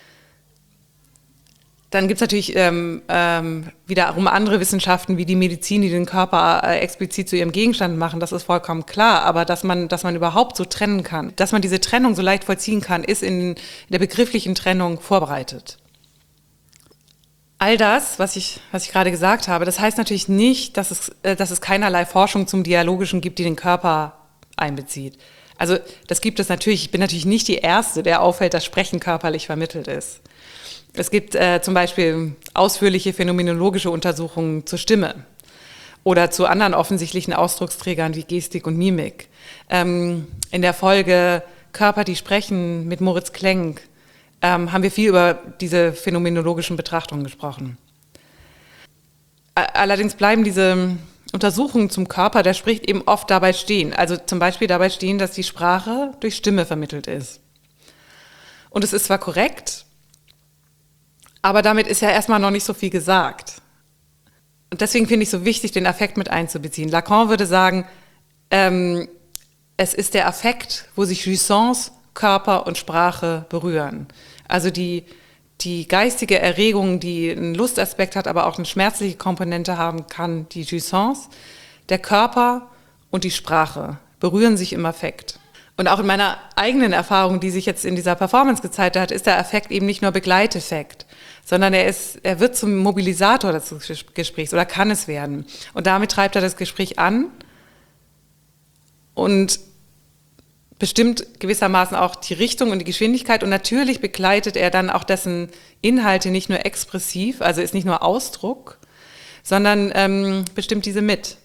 [SPEAKER 1] Dann gibt es natürlich ähm, ähm, wiederum andere Wissenschaften wie die Medizin, die den Körper äh, explizit zu ihrem Gegenstand machen, das ist vollkommen klar. Aber dass man, dass man überhaupt so trennen kann, dass man diese Trennung so leicht vollziehen kann, ist in, in der begrifflichen Trennung vorbereitet. All das, was ich, was ich gerade gesagt habe, das heißt natürlich nicht, dass es, äh, dass es keinerlei Forschung zum Dialogischen gibt, die den Körper einbezieht. Also das gibt es natürlich. Ich bin natürlich nicht die Erste, der auffällt, dass Sprechen körperlich vermittelt ist. Es gibt äh, zum Beispiel ausführliche phänomenologische Untersuchungen zur Stimme oder zu anderen offensichtlichen Ausdrucksträgern wie Gestik und Mimik. Ähm, in der Folge Körper, die sprechen mit Moritz Klenk ähm, haben wir viel über diese phänomenologischen Betrachtungen gesprochen. Allerdings bleiben diese Untersuchungen zum Körper, der spricht, eben oft dabei stehen. Also zum Beispiel dabei stehen, dass die Sprache durch Stimme vermittelt ist. Und es ist zwar korrekt, aber damit ist ja erstmal noch nicht so viel gesagt. Und deswegen finde ich es so wichtig, den Affekt mit einzubeziehen. Lacan würde sagen, ähm, es ist der Affekt, wo sich Jouissance, Körper und Sprache berühren. Also die, die geistige Erregung, die einen Lustaspekt hat, aber auch eine schmerzliche Komponente haben kann, die Jouissance, der Körper und die Sprache berühren sich im Affekt. Und auch in meiner eigenen Erfahrung, die sich jetzt in dieser Performance gezeigt hat, ist der Affekt eben nicht nur Begleiteffekt, sondern er, ist, er wird zum Mobilisator des Gesprächs oder kann es werden. Und damit treibt er das Gespräch an und bestimmt gewissermaßen auch die Richtung und die Geschwindigkeit. Und natürlich begleitet er dann auch dessen Inhalte nicht nur expressiv, also ist nicht nur Ausdruck, sondern ähm, bestimmt diese mit.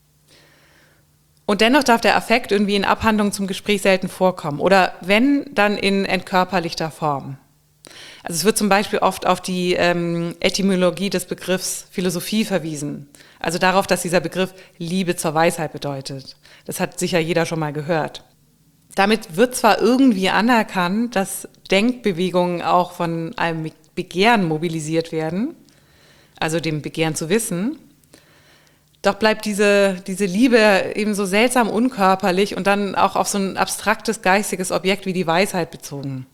[SPEAKER 1] Und dennoch darf der Affekt irgendwie in Abhandlungen zum Gespräch selten vorkommen oder wenn, dann in entkörperlichter Form. Also es wird zum Beispiel oft auf die ähm, Etymologie des Begriffs Philosophie verwiesen, also darauf, dass dieser Begriff Liebe zur Weisheit bedeutet. Das hat sicher jeder schon mal gehört. Damit wird zwar irgendwie anerkannt, dass Denkbewegungen auch von einem Begehren mobilisiert werden, also dem Begehren zu wissen, doch bleibt diese, diese Liebe eben so seltsam unkörperlich und dann auch auf so ein abstraktes geistiges Objekt wie die Weisheit bezogen.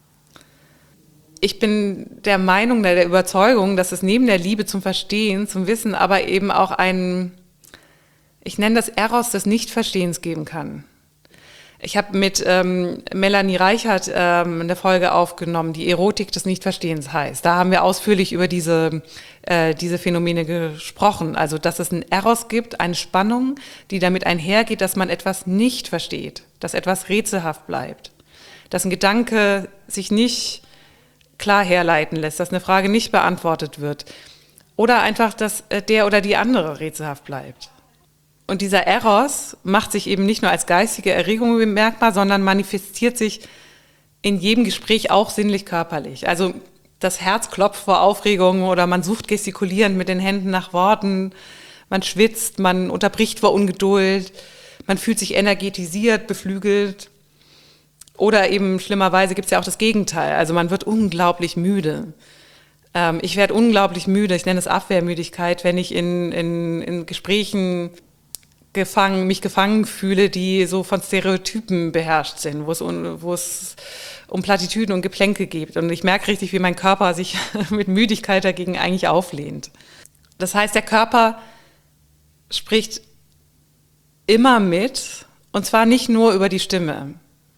[SPEAKER 1] Ich bin der Meinung, der Überzeugung, dass es neben der Liebe zum Verstehen, zum Wissen, aber eben auch einen, ich nenne das Eros des Nichtverstehens geben kann. Ich habe mit ähm, Melanie Reichert ähm, eine Folge aufgenommen, die Erotik des Nichtverstehens heißt. Da haben wir ausführlich über diese, äh, diese Phänomene gesprochen. Also, dass es einen Eros gibt, eine Spannung, die damit einhergeht, dass man etwas nicht versteht, dass etwas rätselhaft bleibt, dass ein Gedanke sich nicht klar herleiten lässt, dass eine Frage nicht beantwortet wird oder einfach, dass der oder die andere rätselhaft bleibt. Und dieser Eros macht sich eben nicht nur als geistige Erregung bemerkbar, sondern manifestiert sich in jedem Gespräch auch sinnlich-körperlich. Also das Herz klopft vor Aufregung oder man sucht gestikulierend mit den Händen nach Worten, man schwitzt, man unterbricht vor Ungeduld, man fühlt sich energetisiert, beflügelt. Oder eben schlimmerweise gibt es ja auch das Gegenteil, also man wird unglaublich müde. Ähm, ich werde unglaublich müde, ich nenne es Abwehrmüdigkeit, wenn ich in, in, in Gesprächen gefangen, mich gefangen fühle, die so von Stereotypen beherrscht sind, wo es, wo es um Plattitüden und Geplänke geht. Und ich merke richtig, wie mein Körper sich mit Müdigkeit dagegen eigentlich auflehnt. Das heißt, der Körper spricht immer mit, und zwar nicht nur über die Stimme.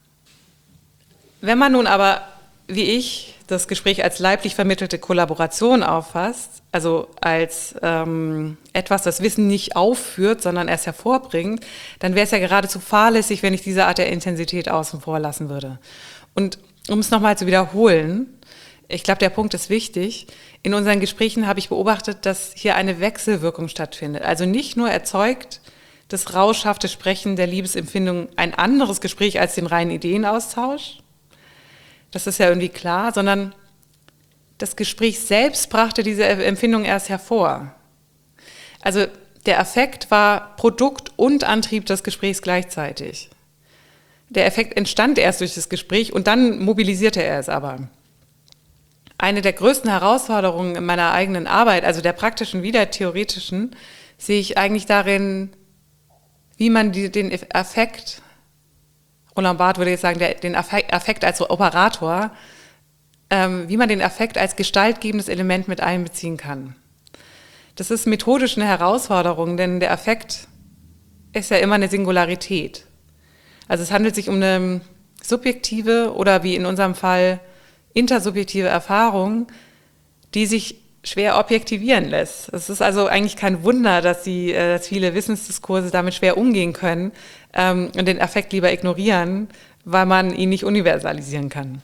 [SPEAKER 1] Wenn man nun aber, wie ich, das Gespräch als leiblich vermittelte Kollaboration auffasst, also als ähm, etwas, das Wissen nicht aufführt, sondern erst hervorbringt, dann wäre es ja geradezu fahrlässig, wenn ich diese Art der Intensität außen vor lassen würde. Und um es nochmal zu wiederholen, ich glaube, der Punkt ist wichtig, in unseren Gesprächen habe ich beobachtet, dass hier eine Wechselwirkung stattfindet. Also nicht nur erzeugt das rauschhafte Sprechen der Liebesempfindung ein anderes Gespräch als den reinen Ideenaustausch, das ist ja irgendwie klar, sondern das Gespräch selbst brachte diese Empfindung erst hervor. Also der Affekt war Produkt und Antrieb des Gesprächs gleichzeitig. Der Effekt entstand erst durch das Gespräch und dann mobilisierte er es aber. Eine der größten Herausforderungen in meiner eigenen Arbeit, also der praktischen wie der theoretischen, sehe ich eigentlich darin, wie man die, den Affekt, Roland Barthes würde jetzt sagen, der, den Affekt als Operator, ähm, wie man den Affekt als gestaltgebendes Element mit einbeziehen kann. Das ist methodisch eine Herausforderung, denn der Affekt ist ja immer eine Singularität. Also es handelt sich um eine subjektive oder wie in unserem Fall intersubjektive Erfahrung, die sich schwer objektivieren lässt. Es ist also eigentlich kein Wunder, dass, die, dass viele Wissensdiskurse damit schwer umgehen können ähm, und den Affekt lieber ignorieren, weil man ihn nicht universalisieren kann.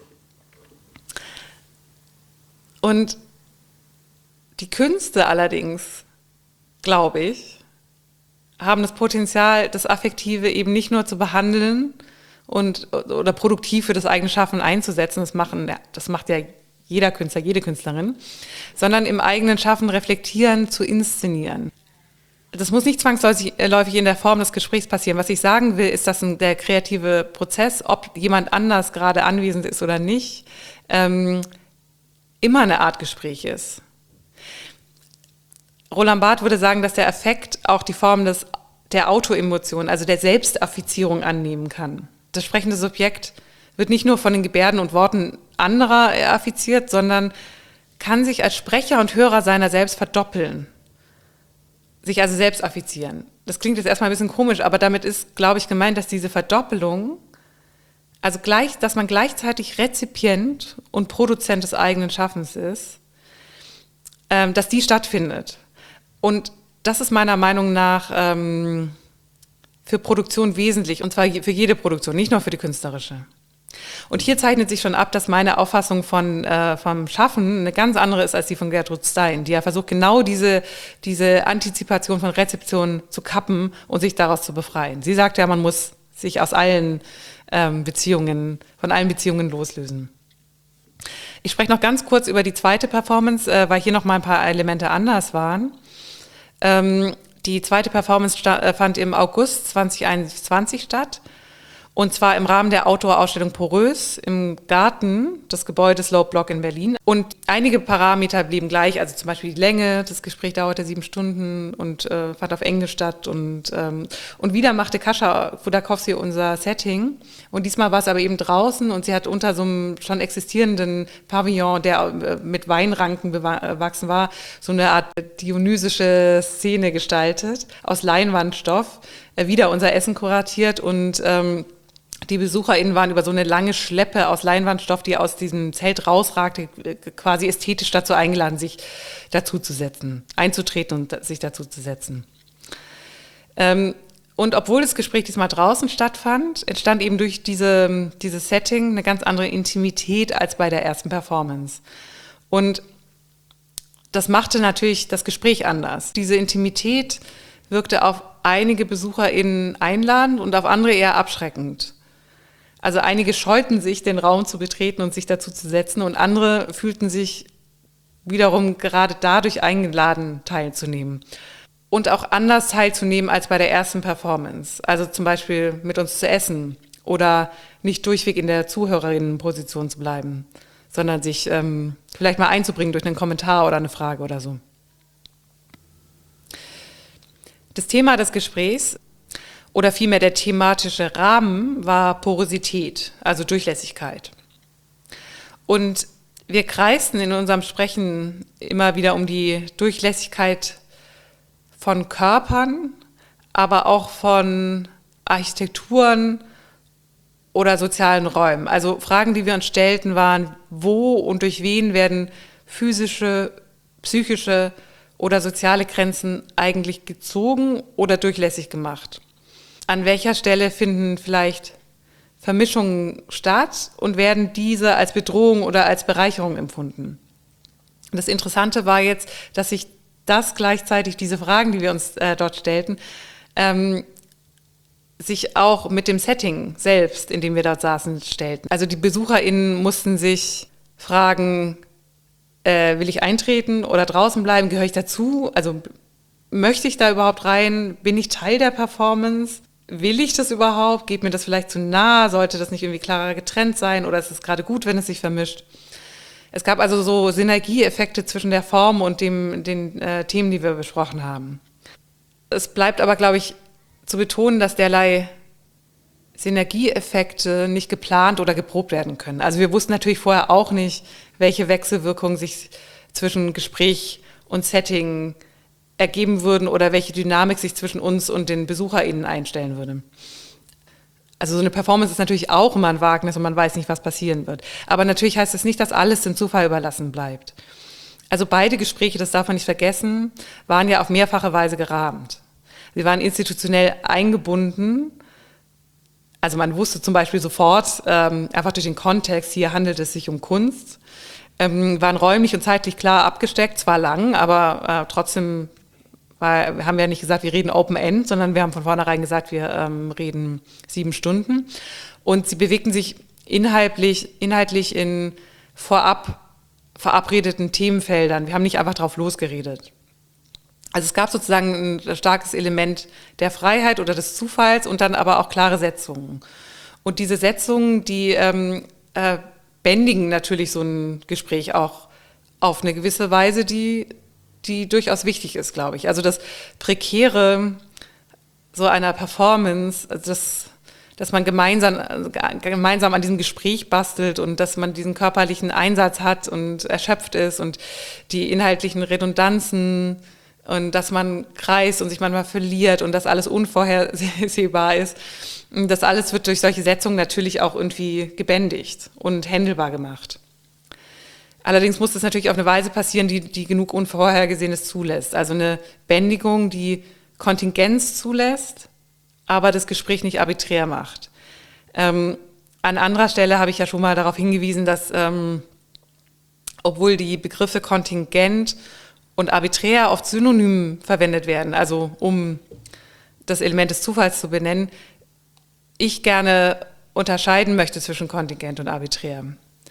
[SPEAKER 1] Und die Künste allerdings, glaube ich, haben das Potenzial, das Affektive eben nicht nur zu behandeln und, oder produktiv für das eigene Schaffen einzusetzen, das, machen, das macht ja jeder Künstler, jede Künstlerin, sondern im eigenen Schaffen reflektieren, zu inszenieren. Das muss nicht zwangsläufig in der Form des Gesprächs passieren. Was ich sagen will, ist, dass der kreative Prozess, ob jemand anders gerade anwesend ist oder nicht, ähm, immer eine Art Gespräch ist. Roland Barthes würde sagen, dass der Affekt auch die Form des, der Autoemotion, also der Selbstaffizierung annehmen kann. Das sprechende Subjekt wird nicht nur von den Gebärden und Worten anderer affiziert, sondern kann sich als Sprecher und Hörer seiner selbst verdoppeln, sich also selbst affizieren. Das klingt jetzt erstmal ein bisschen komisch, aber damit ist, glaube ich, gemeint, dass diese Verdoppelung, also gleich, dass man gleichzeitig Rezipient und Produzent des eigenen Schaffens ist, ähm, dass die stattfindet. Und das ist meiner Meinung nach ähm, für Produktion wesentlich, und zwar für jede Produktion, nicht nur für die künstlerische. Und hier zeichnet sich schon ab, dass meine Auffassung von, äh, vom Schaffen eine ganz andere ist als die von Gertrude Stein, die ja versucht, genau diese, diese Antizipation von Rezeption zu kappen und sich daraus zu befreien. Sie sagt ja, man muss sich aus allen ähm, Beziehungen, von allen Beziehungen loslösen. Ich spreche noch ganz kurz über die zweite Performance, äh, weil hier noch mal ein paar Elemente anders waren. Ähm, die zweite Performance sta- fand im August zwanzig einundzwanzig statt. Und zwar im Rahmen der Outdoor-Ausstellung Porös im Garten des Gebäudes Low Block in Berlin. Und einige Parameter blieben gleich, also zum Beispiel die Länge. Das Gespräch dauerte sieben Stunden und äh, fand auf Englisch statt. Und, ähm, und wieder machte Kasia Khodorkovsky unser Setting. Und diesmal war es aber eben draußen und sie hat unter so einem schon existierenden Pavillon, der äh, mit Weinranken bewachsen war, so eine Art dionysische Szene gestaltet, aus Leinwandstoff, äh, wieder unser Essen kuratiert und ähm, die BesucherInnen waren über so eine lange Schleppe aus Leinwandstoff, die aus diesem Zelt rausragte, quasi ästhetisch dazu eingeladen, sich dazuzusetzen, einzutreten und sich dazuzusetzen. Ähm, und obwohl das Gespräch diesmal draußen stattfand, entstand eben durch diese, dieses Setting eine ganz andere Intimität als bei der ersten Performance. Und das machte natürlich das Gespräch anders. Diese Intimität wirkte auf einige BesucherInnen einladend und auf andere eher abschreckend. Also einige scheuten sich, den Raum zu betreten und sich dazu zu setzen, und andere fühlten sich wiederum gerade dadurch eingeladen, teilzunehmen. Und auch anders teilzunehmen als bei der ersten Performance. Also zum Beispiel mit uns zu essen oder nicht durchweg in der Zuhörerinnenposition zu bleiben, sondern sich ähm, vielleicht mal einzubringen durch einen Kommentar oder eine Frage oder so. Das Thema des Gesprächs oder vielmehr der thematische Rahmen war Porosität, also Durchlässigkeit. Und wir kreisten in unserem Sprechen immer wieder um die Durchlässigkeit von Körpern, aber auch von Architekturen oder sozialen Räumen. Also Fragen, die wir uns stellten, waren, wo und durch wen werden physische, psychische oder soziale Grenzen eigentlich gezogen oder durchlässig gemacht? An welcher Stelle finden vielleicht Vermischungen statt und werden diese als Bedrohung oder als Bereicherung empfunden? Das Interessante war jetzt, dass sich das gleichzeitig, diese Fragen, die wir uns äh, dort stellten, ähm, sich auch mit dem Setting selbst, in dem wir dort saßen, stellten. Also die BesucherInnen mussten sich fragen, Äh, will ich eintreten oder draußen bleiben? Gehöre ich dazu? Also möchte ich da überhaupt rein? Bin ich Teil der Performance? Will ich das überhaupt? Geht mir das vielleicht zu nah? Sollte das nicht irgendwie klarer getrennt sein? Oder ist es gerade gut, wenn es sich vermischt? Es gab also so Synergieeffekte zwischen der Form und dem, den äh, Themen, die wir besprochen haben. Es bleibt aber, glaube ich, zu betonen, dass derlei Synergieeffekte nicht geplant oder geprobt werden können. Also wir wussten natürlich vorher auch nicht, welche Wechselwirkungen sich zwischen Gespräch und Setting ergeben würden oder welche Dynamik sich zwischen uns und den BesucherInnen einstellen würde. Also so eine Performance ist natürlich auch immer ein Wagnis und man weiß nicht, was passieren wird. Aber natürlich heißt es nicht, dass alles dem Zufall überlassen bleibt. Also beide Gespräche, das darf man nicht vergessen, waren ja auf mehrfache Weise gerahmt. Sie waren institutionell eingebunden. Also man wusste zum Beispiel sofort, ähm, einfach durch den Kontext, hier handelt es sich um Kunst, ähm, waren räumlich und zeitlich klar abgesteckt, zwar lang, aber äh, trotzdem war, wir haben ja nicht gesagt, wir reden Open End, sondern wir haben von vornherein gesagt, wir ähm, reden sieben Stunden. Und sie bewegten sich inhaltlich, inhaltlich in vorab verabredeten Themenfeldern. Wir haben nicht einfach drauf losgeredet. Also es gab sozusagen ein starkes Element der Freiheit oder des Zufalls und dann aber auch klare Setzungen. Und diese Setzungen, die ähm, äh, bändigen natürlich so ein Gespräch auch auf eine gewisse Weise, die, die durchaus wichtig ist, glaube ich. Also das Prekäre so einer Performance, also das, dass man gemeinsam, gemeinsam an diesem Gespräch bastelt und dass man diesen körperlichen Einsatz hat und erschöpft ist und die inhaltlichen Redundanzen und dass man kreist und sich manchmal verliert und dass alles unvorhersehbar ist. Das alles wird durch solche Setzungen natürlich auch irgendwie gebändigt und händelbar gemacht. Allerdings muss das natürlich auf eine Weise passieren, die, die genug Unvorhergesehenes zulässt. Also eine Bändigung, die Kontingenz zulässt, aber das Gespräch nicht arbiträr macht. Ähm, an anderer Stelle habe ich ja schon mal darauf hingewiesen, dass ähm, obwohl die Begriffe Kontingent und arbiträr oft synonym verwendet werden, also um das Element des Zufalls zu benennen, ich gerne unterscheiden möchte zwischen Kontingent und arbiträr.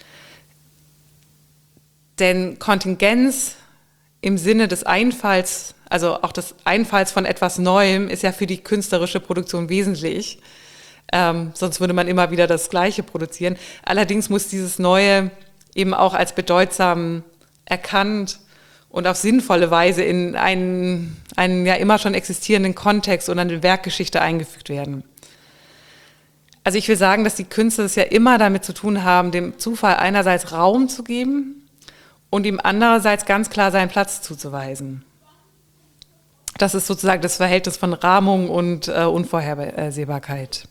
[SPEAKER 1] Denn Kontingenz im Sinne des Einfalls, also auch des Einfalls von etwas Neuem, ist ja für die künstlerische Produktion wesentlich. Ähm, sonst würde man immer wieder das Gleiche produzieren. Allerdings muss dieses Neue eben auch als bedeutsam erkannt und auf sinnvolle Weise in einen, einen ja immer schon existierenden Kontext oder eine Werkgeschichte eingefügt werden. Also ich will sagen, dass die Künste es ja immer damit zu tun haben, dem Zufall einerseits Raum zu geben und ihm andererseits ganz klar seinen Platz zuzuweisen. Das ist sozusagen das Verhältnis von Rahmung und äh, Unvorhersehbarkeit.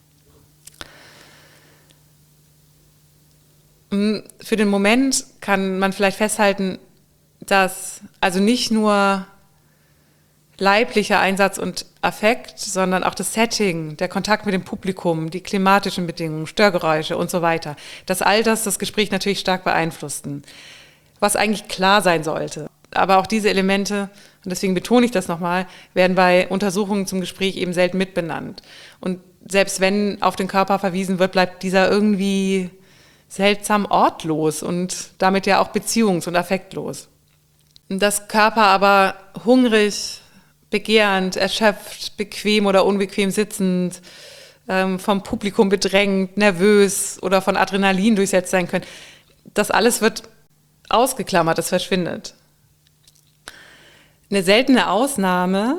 [SPEAKER 1] Für den Moment kann man vielleicht festhalten, dass also nicht nur leiblicher Einsatz und Affekt, sondern auch das Setting, der Kontakt mit dem Publikum, die klimatischen Bedingungen, Störgeräusche und so weiter, dass all das das Gespräch natürlich stark beeinflussten, was eigentlich klar sein sollte. Aber auch diese Elemente, und deswegen betone ich das nochmal, werden bei Untersuchungen zum Gespräch eben selten mitbenannt. Und selbst wenn auf den Körper verwiesen wird, bleibt dieser irgendwie seltsam ortlos und damit ja auch beziehungs- und affektlos. Dass Körper aber hungrig, begehrend, erschöpft, bequem oder unbequem sitzend, ähm, vom Publikum bedrängt, nervös oder von Adrenalin durchsetzt sein können, das alles wird ausgeklammert, es verschwindet. Eine seltene Ausnahme,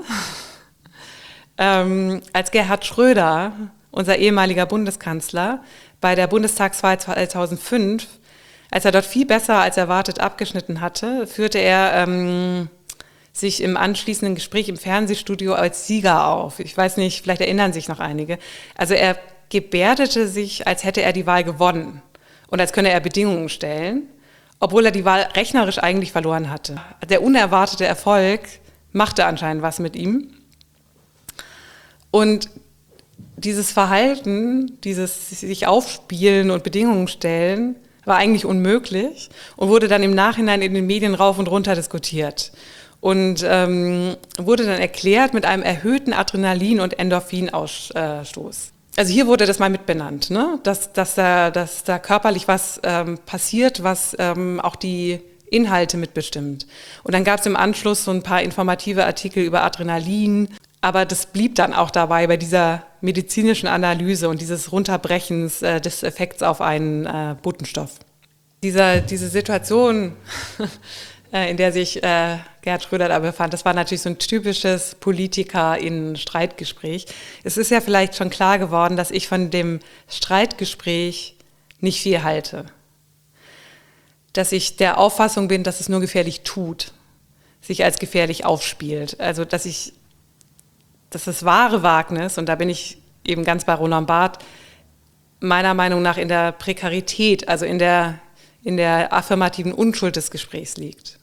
[SPEAKER 1] ähm, als Gerhard Schröder, unser ehemaliger Bundeskanzler, bei der Bundestagswahl zweitausendfünf, als er dort viel besser als erwartet abgeschnitten hatte, führte er ähm, sich im anschließenden Gespräch im Fernsehstudio als Sieger auf. Ich weiß nicht, vielleicht erinnern sich noch einige. Also er gebärdete sich, als hätte er die Wahl gewonnen und als könne er Bedingungen stellen, obwohl er die Wahl rechnerisch eigentlich verloren hatte. Der unerwartete Erfolg machte anscheinend was mit ihm. Und dieses Verhalten, dieses sich aufspielen und Bedingungen stellen, war eigentlich unmöglich und wurde dann im Nachhinein in den Medien rauf und runter diskutiert und ähm, wurde dann erklärt mit einem erhöhten Adrenalin- und Endorphinausstoß. Also hier wurde das mal mitbenannt, ne? dass, dass, da, dass da körperlich was ähm, passiert, was ähm, auch die Inhalte mitbestimmt. Und dann gab es im Anschluss so ein paar informative Artikel über Adrenalin, aber das blieb dann auch dabei bei dieser medizinischen Analyse und dieses Runterbrechens äh, des Effekts auf einen äh, Botenstoff. Dieser, diese Situation, in der sich äh, Gerhard Schröder da befand, das war natürlich so ein typisches Politiker-in-Streitgespräch. Es ist ja vielleicht schon klar geworden, dass ich von dem Streitgespräch nicht viel halte. Dass ich der Auffassung bin, dass es nur gefährlich tut, sich als gefährlich aufspielt. Also dass ich, dass das wahre Wagnis, und da bin ich eben ganz bei Roland Barth, meiner Meinung nach in der Prekarität, also in der in der affirmativen Unschuld des Gesprächs liegt.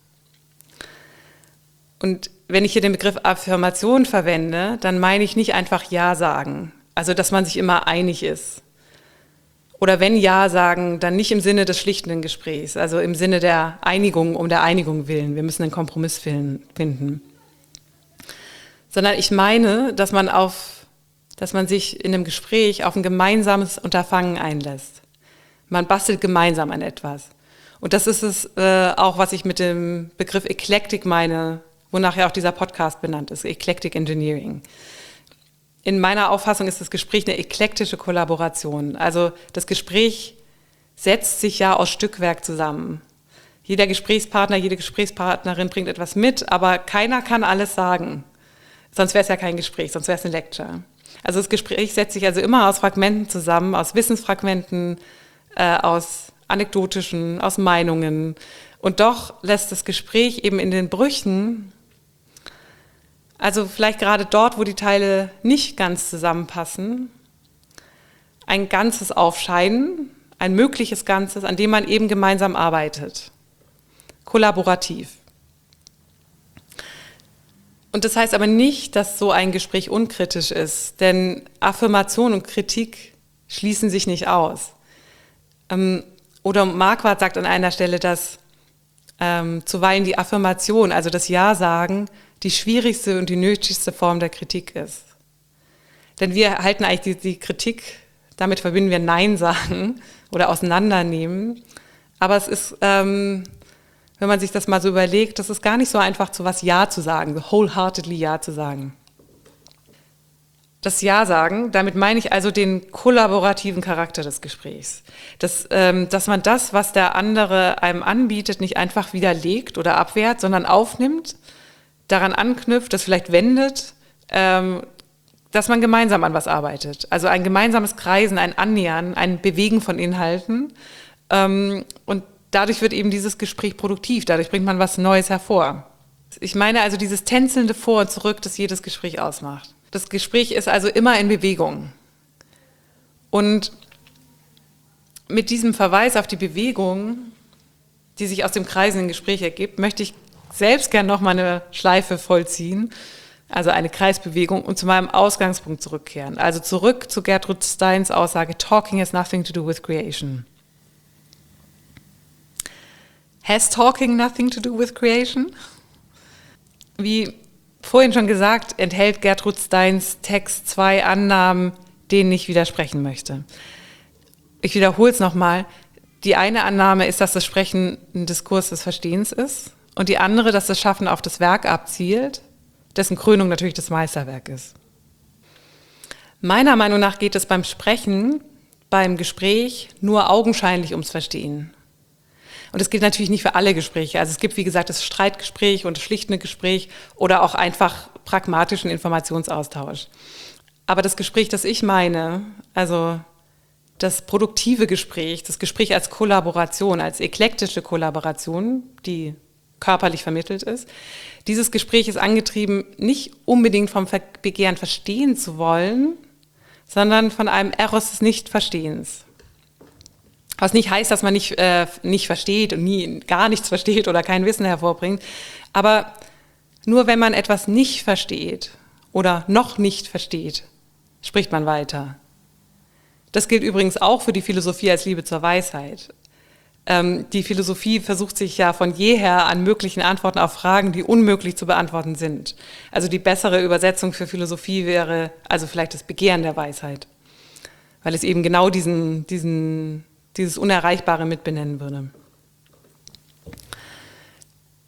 [SPEAKER 1] Und wenn ich hier den Begriff Affirmation verwende, dann meine ich nicht einfach Ja sagen, also dass man sich immer einig ist. Oder wenn Ja sagen, dann nicht im Sinne des schlichtenden Gesprächs, also im Sinne der Einigung um der Einigung willen, wir müssen einen Kompromiss finden. Sondern ich meine, dass man, auf, dass man sich in einem Gespräch auf ein gemeinsames Unterfangen einlässt. Man bastelt gemeinsam an etwas. Und das ist es äh, auch, was ich mit dem Begriff Eclectic meine, wonach ja auch dieser Podcast benannt ist, Eclectic Engineering. In meiner Auffassung ist das Gespräch eine eklektische Kollaboration. Also das Gespräch setzt sich ja aus Stückwerk zusammen. Jeder Gesprächspartner, jede Gesprächspartnerin bringt etwas mit, aber keiner kann alles sagen. Sonst wäre es ja kein Gespräch, sonst wäre es eine Lecture. Also das Gespräch setzt sich also immer aus Fragmenten zusammen, aus Wissensfragmenten, Äh, aus anekdotischen, aus Meinungen. Und doch lässt das Gespräch eben in den Brüchen, also vielleicht gerade dort, wo die Teile nicht ganz zusammenpassen, ein Ganzes aufscheinen, ein mögliches Ganzes, an dem man eben gemeinsam arbeitet. Kollaborativ. Und das heißt aber nicht, dass so ein Gespräch unkritisch ist, denn Affirmation und Kritik schließen sich nicht aus. Oder Marquardt sagt an einer Stelle, dass ähm, zuweilen die Affirmation, also das Ja-Sagen, die schwierigste und die nötigste Form der Kritik ist. Denn wir halten eigentlich die, die Kritik, damit verbinden wir Nein sagen oder auseinandernehmen. Aber es ist, ähm, wenn man sich das mal so überlegt, das ist gar nicht so einfach, zu was Ja zu sagen, wholeheartedly Ja zu sagen. Das Ja sagen, damit meine ich also den kollaborativen Charakter des Gesprächs. Dass, ähm, dass man das, was der andere einem anbietet, nicht einfach widerlegt oder abwehrt, sondern aufnimmt, daran anknüpft, das vielleicht wendet, ähm, dass man gemeinsam an was arbeitet. Also ein gemeinsames Kreisen, ein Annähern, ein Bewegen von Inhalten. Ähm, und dadurch wird eben dieses Gespräch produktiv, dadurch bringt man was Neues hervor. Ich meine also dieses tänzelnde Vor und Zurück, das jedes Gespräch ausmacht. Das Gespräch ist also immer in Bewegung. Und mit diesem Verweis auf die Bewegung, die sich aus dem kreisenden Gespräch ergibt, möchte ich selbst gerne noch mal eine Schleife vollziehen, also eine Kreisbewegung, und zu meinem Ausgangspunkt zurückkehren. Also zurück zu Gertrude Steins Aussage, Talking has nothing to do with creation. Has talking nothing to do with creation? Wie vorhin schon gesagt, enthält Gertrude Steins Text zwei Annahmen, denen ich widersprechen möchte. Ich wiederhole es nochmal. Die eine Annahme ist, dass das Sprechen ein Diskurs des Verstehens ist, und die andere, dass das Schaffen auf das Werk abzielt, dessen Krönung natürlich das Meisterwerk ist. Meiner Meinung nach geht es beim Sprechen, beim Gespräch nur augenscheinlich ums Verstehen. Und das gilt natürlich nicht für alle Gespräche. Also es gibt, wie gesagt, das Streitgespräch und das schlichtende Gespräch oder auch einfach pragmatischen Informationsaustausch. Aber das Gespräch, das ich meine, also das produktive Gespräch, das Gespräch als Kollaboration, als eklektische Kollaboration, die körperlich vermittelt ist, dieses Gespräch ist angetrieben, nicht unbedingt vom Begehren verstehen zu wollen, sondern von einem Eros des Nichtverstehens. Was nicht heißt, dass man nicht, äh, nicht versteht und nie gar nichts versteht oder kein Wissen hervorbringt. Aber nur wenn man etwas nicht versteht oder noch nicht versteht, spricht man weiter. Das gilt übrigens auch für die Philosophie als Liebe zur Weisheit. Ähm, die Philosophie versucht sich ja von jeher an möglichen Antworten auf Fragen, die unmöglich zu beantworten sind. Also die bessere Übersetzung für Philosophie wäre also vielleicht das Begehren der Weisheit, weil es eben genau diesen, diesen, dieses Unerreichbare mit benennen würde.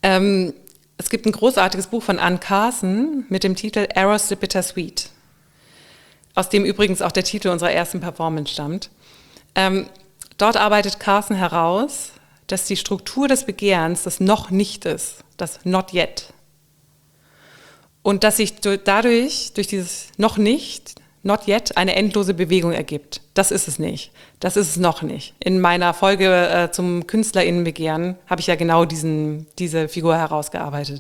[SPEAKER 1] Ähm, es gibt ein großartiges Buch von Anne Carson mit dem Titel Eros the Bittersweet, aus dem übrigens auch der Titel unserer ersten Performance stammt. Ähm, dort arbeitet Carson heraus, dass die Struktur des Begehrens das noch nicht ist, das not yet. Und dass sich dadurch, durch dieses noch nicht, not yet, eine endlose Bewegung ergibt. Das ist es nicht. Das ist es noch nicht. In meiner Folge äh, zum KünstlerInnenbegehren habe ich ja genau diesen, diese Figur herausgearbeitet.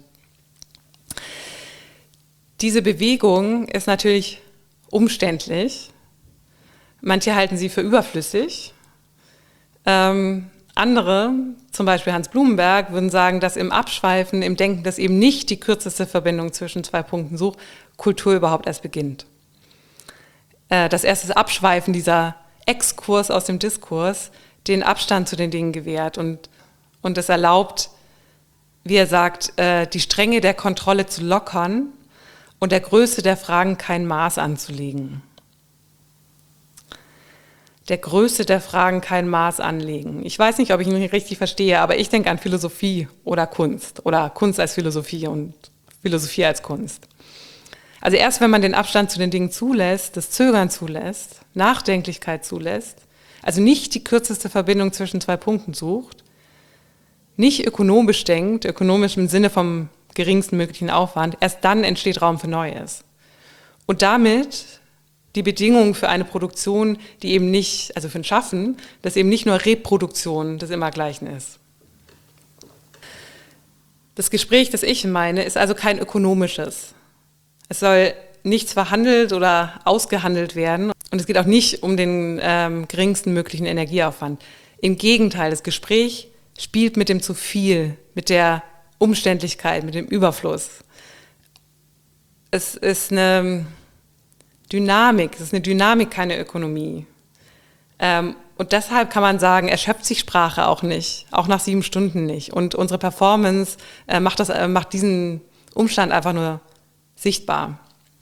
[SPEAKER 1] Diese Bewegung ist natürlich umständlich. Manche halten sie für überflüssig. Ähm, andere, zum Beispiel Hans Blumenberg, würden sagen, dass im Abschweifen, im Denken, das eben nicht die kürzeste Verbindung zwischen zwei Punkten sucht, Kultur überhaupt erst beginnt. Äh, das erste Abschweifen, dieser Exkurs aus dem Diskurs, den Abstand zu den Dingen gewährt und, und es erlaubt, wie er sagt, äh, die Strenge der Kontrolle zu lockern und der Größe der Fragen kein Maß anzulegen. Der Größe der Fragen kein Maß anlegen. Ich weiß nicht, ob ich ihn richtig verstehe, aber ich denke an Philosophie oder Kunst oder Kunst als Philosophie und Philosophie als Kunst. Also erst wenn man den Abstand zu den Dingen zulässt, das Zögern zulässt, Nachdenklichkeit zulässt, also nicht die kürzeste Verbindung zwischen zwei Punkten sucht, nicht ökonomisch denkt, ökonomisch im Sinne vom geringsten möglichen Aufwand, erst dann entsteht Raum für Neues. Und damit die Bedingungen für eine Produktion, die eben nicht, also für ein Schaffen, das eben nicht nur Reproduktion des Immergleichen ist. Das Gespräch, das ich meine, ist also kein ökonomisches. Es soll nichts verhandelt oder ausgehandelt werden und es geht auch nicht um den ähm, geringsten möglichen Energieaufwand. Im Gegenteil, das Gespräch spielt mit dem zu viel, mit der Umständlichkeit, mit dem Überfluss. Es ist eine Dynamik, es ist eine Dynamik, keine Ökonomie. Ähm, und deshalb kann man sagen, erschöpft sich Sprache auch nicht, auch nach sieben Stunden nicht. Und unsere Performance äh, macht, das, äh, macht diesen Umstand einfach nur sichtbar.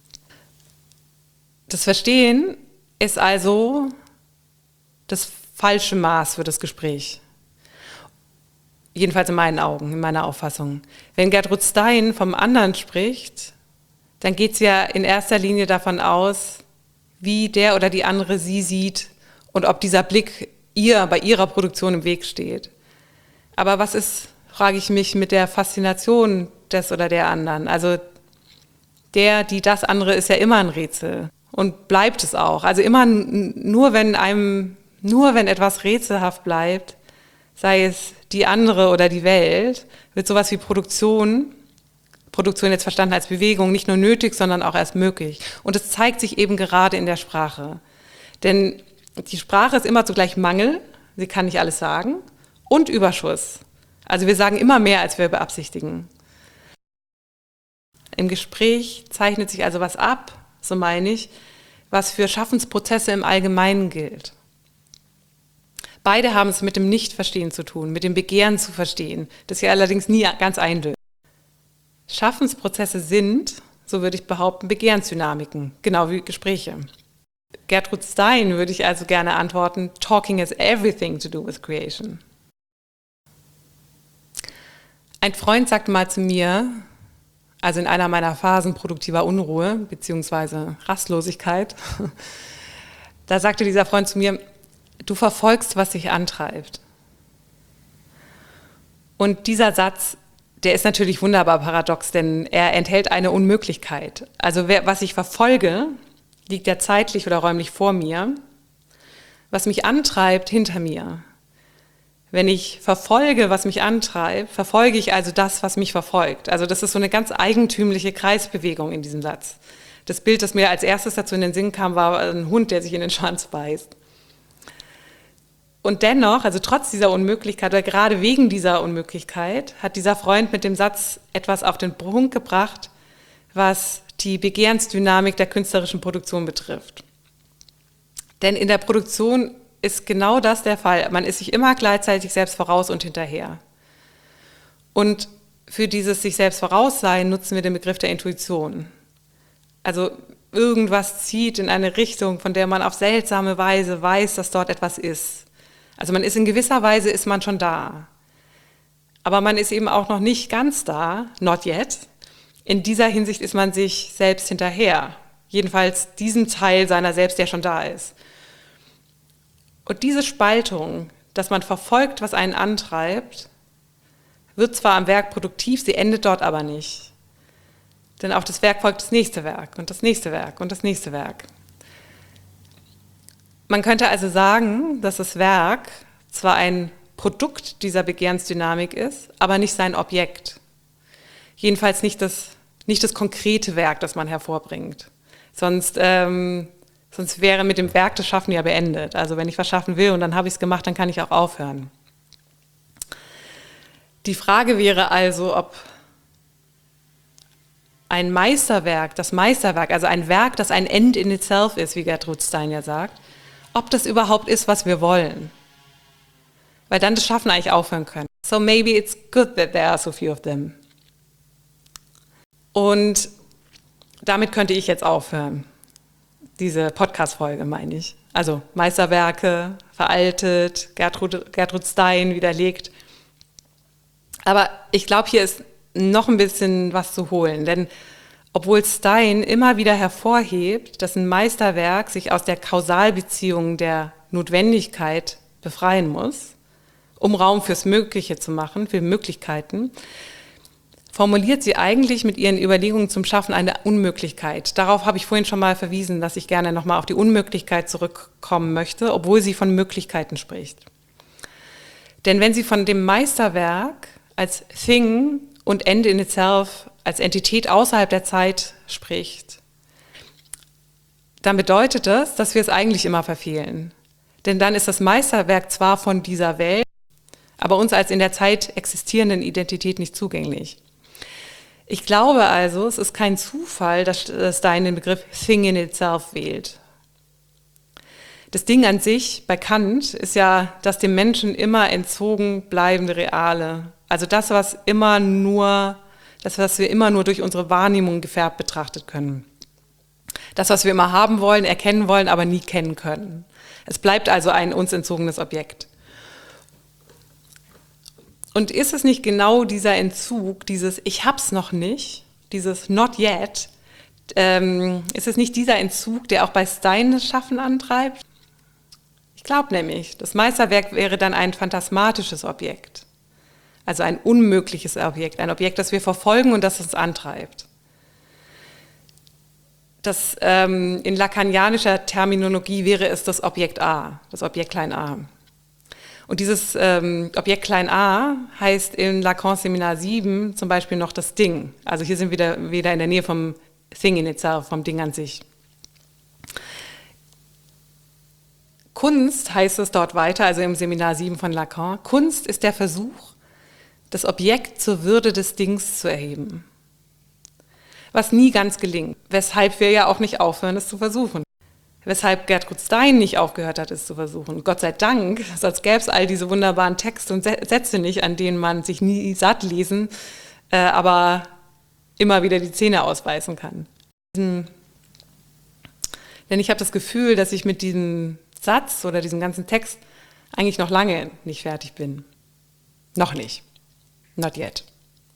[SPEAKER 1] Das Verstehen ist also das falsche Maß für das Gespräch. Jedenfalls in meinen Augen, in meiner Auffassung. Wenn Gertrude Stein vom anderen spricht, dann geht es ja in erster Linie davon aus, wie der oder die andere sie sieht und ob dieser Blick ihr bei ihrer Produktion im Weg steht. Aber was ist, frage ich mich, mit der Faszination des oder der anderen? Also der, die, das andere ist ja immer ein Rätsel und bleibt es auch. Also immer nur wenn einem, nur wenn etwas rätselhaft bleibt, sei es die andere oder die Welt, wird sowas wie Produktion, Produktion jetzt verstanden als Bewegung, nicht nur nötig, sondern auch erst möglich. Und es zeigt sich eben gerade in der Sprache. Denn die Sprache ist immer zugleich Mangel, sie kann nicht alles sagen, und Überschuss. Also wir sagen immer mehr, als wir beabsichtigen. Im Gespräch zeichnet sich also was ab, so meine ich, was für Schaffensprozesse im Allgemeinen gilt. Beide haben es mit dem Nichtverstehen zu tun, mit dem Begehren zu verstehen, das ja allerdings nie ganz eindeutig. Schaffensprozesse sind, so würde ich behaupten, Begehrensdynamiken, genau wie Gespräche. Gertrude Stein würde ich also gerne antworten, talking has everything to do with creation. Ein Freund sagte mal zu mir, also in einer meiner Phasen produktiver Unruhe bzw. Rastlosigkeit, da sagte dieser Freund zu mir, du verfolgst, was dich antreibt. Und dieser Satz, der ist natürlich wunderbar paradox, denn er enthält eine Unmöglichkeit. Also wer, was ich verfolge, liegt ja zeitlich oder räumlich vor mir, was mich antreibt, hinter mir. Wenn ich verfolge, was mich antreibt, verfolge ich also das, was mich verfolgt. Also das ist so eine ganz eigentümliche Kreisbewegung in diesem Satz. Das Bild, das mir als erstes dazu in den Sinn kam, war ein Hund, der sich in den Schwanz beißt. Und dennoch, also trotz dieser Unmöglichkeit oder gerade wegen dieser Unmöglichkeit, hat dieser Freund mit dem Satz etwas auf den Punkt gebracht, was die Begehrensdynamik der künstlerischen Produktion betrifft. Denn in der Produktion ist genau das der Fall. Man ist sich immer gleichzeitig selbst voraus und hinterher. Und für dieses sich selbst voraussein nutzen wir den Begriff der Intuition. Also irgendwas zieht in eine Richtung, von der man auf seltsame Weise weiß, dass dort etwas ist. Also man ist in gewisser Weise, ist man schon da. Aber man ist eben auch noch nicht ganz da, not yet. In dieser Hinsicht ist man sich selbst hinterher. Jedenfalls diesem Teil seiner selbst, der schon da ist. Und diese Spaltung, dass man verfolgt, was einen antreibt, wird zwar am Werk produktiv, sie endet dort aber nicht. Denn auf das Werk folgt das nächste Werk und das nächste Werk und das nächste Werk. Man könnte also sagen, dass das Werk zwar ein Produkt dieser Begehrensdynamik ist, aber nicht sein Objekt. Jedenfalls nicht das, nicht das konkrete Werk, das man hervorbringt. Sonst, ähm, sonst wäre mit dem Werk das Schaffen ja beendet. Also wenn ich was schaffen will und dann habe ich es gemacht, dann kann ich auch aufhören. Die Frage wäre also, ob ein Meisterwerk, das Meisterwerk, also ein Werk, das ein End in itself ist, wie Gertrude Stein ja sagt, ob das überhaupt ist, was wir wollen. Weil dann das Schaffen eigentlich aufhören können. So maybe it's good that there are so few of them. Und damit könnte ich jetzt aufhören. Diese Podcast-Folge meine ich. Also Meisterwerke, veraltet, Gertrude, Gertrude Stein widerlegt. Aber ich glaube, hier ist noch ein bisschen was zu holen. Denn obwohl Stein immer wieder hervorhebt, dass ein Meisterwerk sich aus der Kausalbeziehung der Notwendigkeit befreien muss, um Raum fürs Mögliche zu machen, für Möglichkeiten, formuliert sie eigentlich mit ihren Überlegungen zum Schaffen eine Unmöglichkeit. Darauf habe ich vorhin schon mal verwiesen, dass ich gerne nochmal auf die Unmöglichkeit zurückkommen möchte, obwohl sie von Möglichkeiten spricht. Denn wenn sie von dem Meisterwerk als Thing und End in itself, als Entität außerhalb der Zeit spricht, dann bedeutet das, dass wir es eigentlich immer verfehlen. Denn dann ist das Meisterwerk zwar von dieser Welt, aber uns als in der Zeit existierenden Identität nicht zugänglich. Ich glaube also, es ist kein Zufall, dass Stein den Begriff Thing in itself wählt. Das Ding an sich bei Kant ist ja das dem Menschen immer entzogen bleibende Reale. Also das, was immer nur, das, was wir immer nur durch unsere Wahrnehmung gefärbt betrachtet können. Das, was wir immer haben wollen, erkennen wollen, aber nie kennen können. Es bleibt also ein uns entzogenes Objekt. Und ist es nicht genau dieser Entzug, dieses Ich hab's noch nicht, dieses Not yet, ähm, ist es nicht dieser Entzug, der auch bei Stein das Schaffen antreibt? Ich glaube nämlich, das Meisterwerk wäre dann ein phantasmatisches Objekt, also ein unmögliches Objekt, ein Objekt, das wir verfolgen und das uns antreibt. Das, ähm, in lacanianischer Terminologie wäre es das Objekt A, das Objekt klein a. Und dieses ähm, Objekt klein a heißt in Lacan Seminar sieben zum Beispiel noch das Ding. Also hier sind wir wieder, wieder in der Nähe vom Thing in itself, vom Ding an sich. Kunst heißt es dort weiter, also im Seminar sieben von Lacan. Kunst ist der Versuch, das Objekt zur Würde des Dings zu erheben. Was nie ganz gelingt, weshalb wir ja auch nicht aufhören, es zu versuchen. Weshalb Gertrude Stein nicht aufgehört hat, es zu versuchen. Gott sei Dank, sonst gäbe es all diese wunderbaren Texte und Sätze nicht, an denen man sich nie satt lesen, äh, aber immer wieder die Zähne ausbeißen kann. Denn ich habe das Gefühl, dass ich mit diesem Satz oder diesem ganzen Text eigentlich noch lange nicht fertig bin. Noch nicht. Not yet.